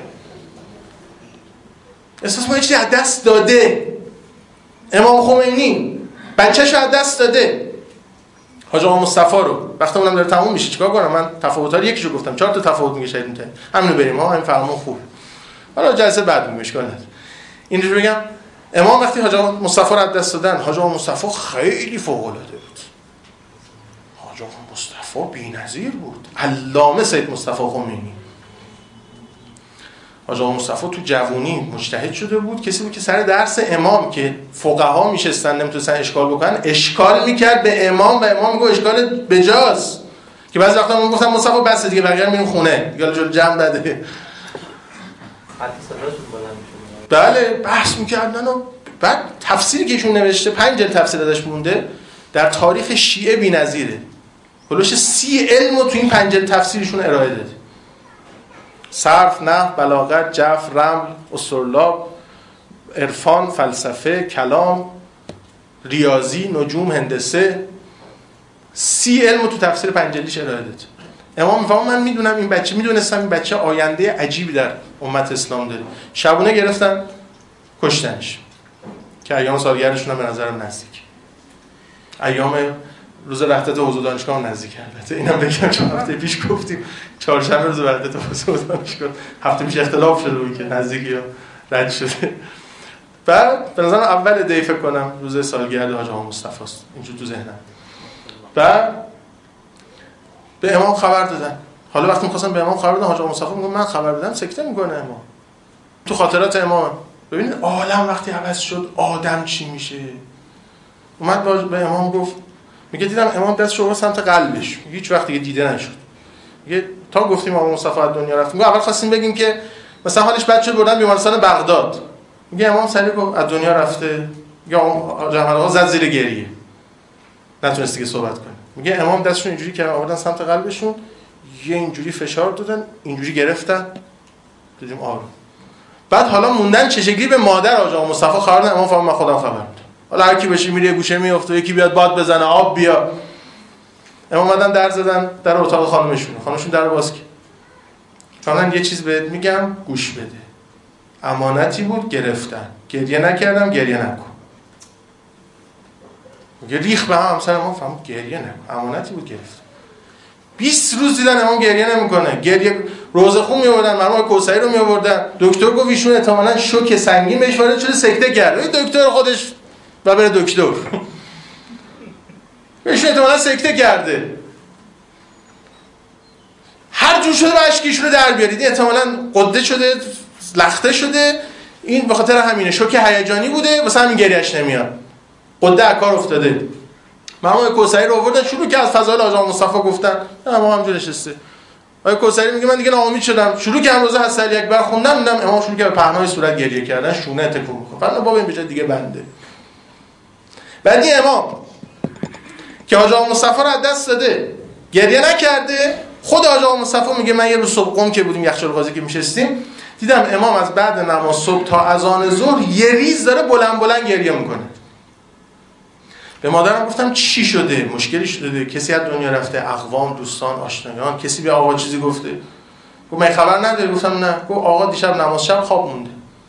احساس ما چیزی از دست داده. امام خمینی بچه‌شو از دست داده. حاج آقا مصطفی رو وقتمونم داره تموم میشه، چیکار کنم؟ من تفاوت‌ها رو یکیشو گفتم، چهار تا تفاوت میگه شاید اینطوری. همینو بریم ها، همین فرمون خوبه. حالا جلسه بعد میگم اشکال نداره. اینجوری بگم امام وقتی حاج آقا مصطفی رو از دست دادن، حاج آقا مصطفی خیلی فوق‌العاده بود. حاج آقا مصطفی بی‌نظیر بود. علامه سید مصطفی خمینی. حاج آقا مصطفی تو جوونی مجتهد شده بود، کسی بود که سر درس امام که فقها میشستن نمیتونستن اشکال بکنن، اشکال میکرد به امام و امام میگه اشکال بجاست. که بعضی وقتا من گفتم مصطفی بس دیگه بقیه میریم خونه دیگه جلو جمع بده. بله بحث میکردن و بعد تفسیری که ایشون نوشته پنج جلد تفسیر ازش مونده در تاریخ شیعه بی‌نظیره. کلوش سی علمو تو این پنج جلد تفسیرشون ارائه داده. صرف، نحو، بلاغت، جفر، رمل، اسطرلاب، عرفان، فلسفه، کلام، ریاضی، نجوم، هندسه، سی علم تو تفسیر پنجلیش ارائه داد. امام میفهمم من میدونم این بچه، میدونستم این بچه آینده عجیبی در امت اسلام داره. شبونه گرفتن کشتنش که ایام سالگردشون هم به نظرم نزدیک، ایام روز وحدت حوزه دانشگاه هم نزدیک. البته اینم بگم چون هفته پیش گفتیم چهارشنبه روز وحدت حوزه دانشگاه، هفته پیش اختلاف شده بود که نزدیکی یا رد شده. بعد به نظرم اول دی فکر کنم روز سالگرد حاج آقا مصطفی است، اینجور تو ذهنم. بعد به امام خبر دادن. حالا وقتی می‌خواستم به امام خبر بدم، حاج آقا مصطفی میگه من خبر بدم سکته میکنه امام. تو خاطرات امام ببینید عالم وقتی عوض شد آدم چی میشه. اومد به امام گفت، میگه دیدم امام دستش رو سمت قلبش، هیچ وقت دیگه دیده نشد. میگه تا گفتیم آقا مصطفی از دنیا رفت، میگه اول خواستیم بگیم که مثلا حالش بد شد بردن بیمارستان بغداد. میگه امام سریع گفت از دنیا رفته. میگه آقا جمال آقا زد زیر گریه، نتونست دیگه صحبت کنه. میگه امام دستشون اینجوری که آوردن سمت قلبشون، یه اینجوری فشار دادن، اینجوری گرفتن، دیدیم آروم. بعد حالا موندن چه شکلی به مادر آقا مصطفی خبر دادن. امام فهم من خودم خبر میدم، حالا هر کی بشه میره گوشه میافته، یکی بیاد باد بزنه آب بیا. امام اومدن در زدن در اتاق خانمشون، خانمشون در باز کرد. فرمودن یه چیز بهت میگم گوش بده، امانتی بود گرفتن، گریه نکردم گریه نکن. میگه ریخ به هم همسر امام، فهمید گریه نکن، امانتی بود گرفتن. بیست روز دیدن امام گریه نمیکنه، گریه روزه خون میآوردن، مرحوم کوثری رو میآوردن. دکتر گفت ایشون احتمالاً شوک سنگین بهش وارد شده سکته کرد. این دکتر خودش و بره دکتر. بهشون احتمالا سکته کرده. هر جور شده اشک ایشون رو در بیارید. احتمالا قده شده، لخته شده. این به خاطر همینه، شوک هیجانی بوده، واسه همین گریهش نمیاد. قده از کار افتاده. امام کوثری رو آوردن شروع که از فضایل آقا مصطفی گفتن. امام همونجا نشسته. آقا کوثری میگه من دیگه ناامید شدم. شروع کردم روزه حضرت علی اکبر خوندم، دیدم امام شروع کرد به پهنای صورت گریه کردن، شونه تکون میکنه. فرض بابا این بجا دیگه بنده. بعدی امام که آقا مصطفی رو از دست داده، گریه نکرده. خود آقا مصطفی میگه من یه روز صبح قم که بودیم یخچال قاضی که میشستیم، دیدم امام از بعد نماز صبح تا اذان ظهر یه ریز داره بلند بلند گریه میکنه. به مادرم گفتم چی شده؟ مشکلی شده؟ کسی از دنیا رفته؟ اقوام، دوستان، آشنایان، کسی به آقا چیزی گفته؟ گفت من خبر نداری؟ گفتم نه. گفت آقا دیشب نماز شب خواب مونده،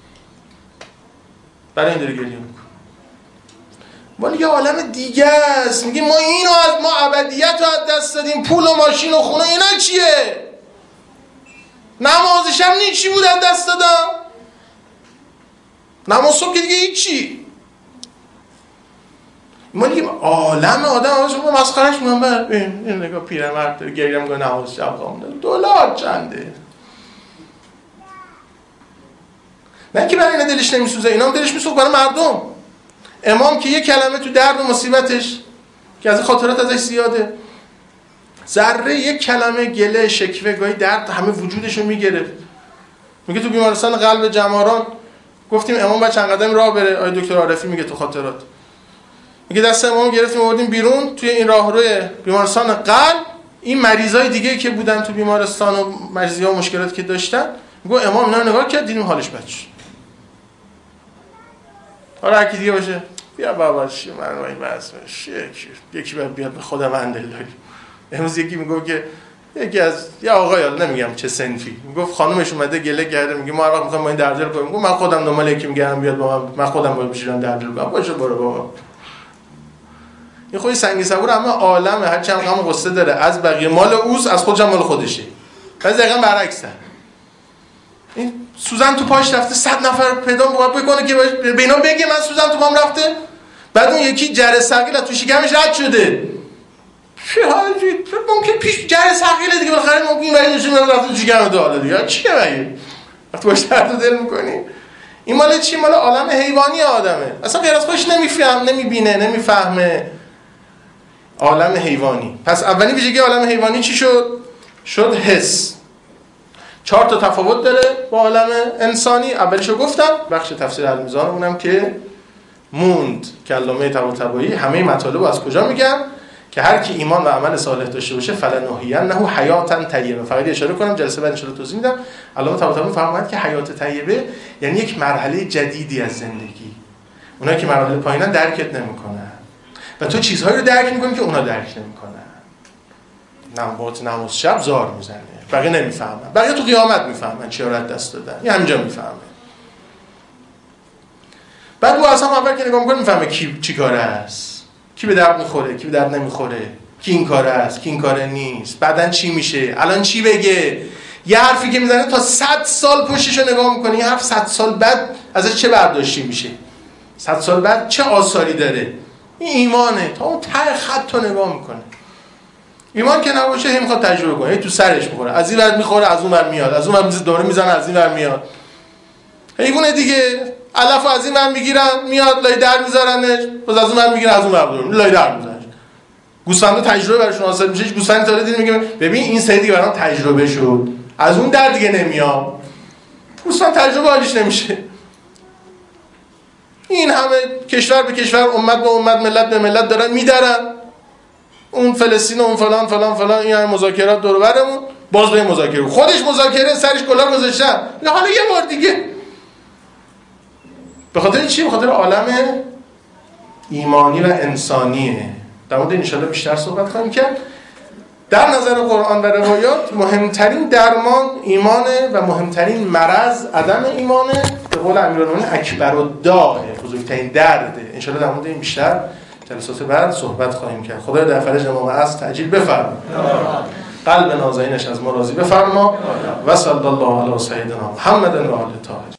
برای این داره گریه میکنه. ولی یه عالم دیگه است. میگه ما اینو از ما ابدیت رو از دست دادیم، پول و ماشین و خونه، اینا چیه؟ نمازش هم نیچی بود از دست دادم. نماز صبح که دیگه هیچی. ما دیگه عالم آدم آدم شما مسخرش میگم بر این این نگاه پیرمرد داره گریه میکنه نماز شب خوابونده. دلار چنده؟ نه که برای اینا دلش نمیسوزه، اینا هم دلش میسوزه برای مردم. امام که یک کلمه تو درد و مصیبتش که از خاطرات ازش زیاده، ذره یک کلمه گله شکوه گاهی درد همه وجودشو میگرفت. میگه تو بیمارستان قلب جماران گفتیم امام باید چند قدم راه بره. آقای دکتر عارفی میگه تو خاطرات، میگه دست امام گرفتیم آوردیم بیرون توی این راهروی بیمارستان قلب، این مریضای دیگه که بودن تو بیمارستان و مریضی‌ها و مشکلاتی که داشتن، میگه امام اینا رو نگاه کرد، دیدیم حالش بد شد. حالا هر کی دیگه باشه بیا بابا چی من وای بس یکی یکی بعد بیاد به خودم اندلای. امروز یکی میگه که یکی از یا آقا یاد نمیگم چه سنفی میگفت خانومش اومده گله کرده، میگه ما هر وقت میخوام با این دردل کنیم، میگم من خودم دنبال یکی میگردم بیاد با من، من خودم باید بشینم دردل کنم. باشه برو بابا. این خودی سنگی صبور اما عالمه، هر چند غم و غصه داره، از بقیه مال اوست، از خودش مال خودشه. بعضی دقیقاً برعکسه. این سوزن تو پاش رفته، صد نفر پیدا بکنه که به اینا بگه من سوزن تو پام رفته، بعد اون یکی جره ثقیل تو شکمش رد شده. چه حاجی ممکن پیش جره ثقیل دیگه بالاخره ممکن این ولی نشون رفته تو شکم تو حالا دیگه چیه مگه؟ وقتی باش درد دل می‌کنی این مال چی؟ مال عالم حیوانی آدمه. اصلا غیر از خودش نمیفهم، نمیبینه، نمیفهمه. عالم حیوانی. پس اولی ویژگی عالم حیوانی چی شد؟ شد حس. چهار تا تفاوت داره با عالم انسانی. اولیشو گفتم، بخش تفسیر المیزانمونم که موند که علامه طباطبایی همه مطالب از کجا میگن که هر کی ایمان و عمل صالح داشته باشه فلنحیینه حیاتا طیبه. فقط اشاره کنم جلسه بعد ان شاء الله توضیح میدم. علامه طباطبایی فرمود که حیات طیبه یعنی یک مرحله جدیدی از زندگی. اونایی که مراحل پایینن درکت نمیکنن و تو چیزهایی رو درک میکنی که اونا درک نمیکنن. نماز نماز شب زار میزنه، بقیه نمیفهمن، بقیه تو قیامت میفهمن چی رو دست دادن، این همینجا میفهمه. بعد او اصلا اول که نگاه میکنه میفهمه کی چی کاره است، کی به درد میخوره، کی به درد نمیخوره، کی این کاره است، کی این کاره نیست، بعدن چی میشه، الان چی بگه. یه حرفی که میزنه تا صد سال پشتشو نگاه میکنه، یه حرف صد سال بعد ازش چه برداشتی میشه، صد سال بعد چه آثاری داره. این ایمانه، تا اون ته خط رو نگاه میکنه. ایمان که نباشه هی میخواد تجربه کنه، هی تو سرش میخوره، از این ور میخوره از اون ور میاد، از اون ور دوره میزنه از این ور میاد. حیوانه دیگه، علفو از این ور میگیرن میاد لای در میذارنش، باز از اون ور میگیرن از اون ور دوره لای در میذارن. گوسفند تجربه براشون حاصل میشه. گوسفند تا دیدین میگه ببین این سری دیگه برام تجربه شد، از اون در دیگه نمیام. گوسفند تجربه حالیش نمیشه. این همه کشور به کشور، امت به امت، ملت به ملت دارن میدرن. اون فلسطین و اون فلان فلان فلان، این همه مذاکرات دور و برمون، باز به مذاکره، خودش مذاکره سرش گلار گذاشتن، حالا یه بار دیگه. به خاطر چی؟ به خاطر عالم ایمانی و انسانیه. در مورد ان شاءالله بیشتر صحبت خواهیم کرد. در نظر قرآن و روایات مهمترین درمان ایمانه و مهمترین مرض عدم ایمانه. به قول امیرالمومنین اکبرالداء، بزرگترین درده. ان شاءالله در مورد این بیشتر جلسات بعد صحبت خواهیم کرد. خدا در فرج امام عصر تعجیل بفرما. قلب نازنینش از ما راضی بفرما. و صلی الله علی سیدنا محمد و آله طاهرین.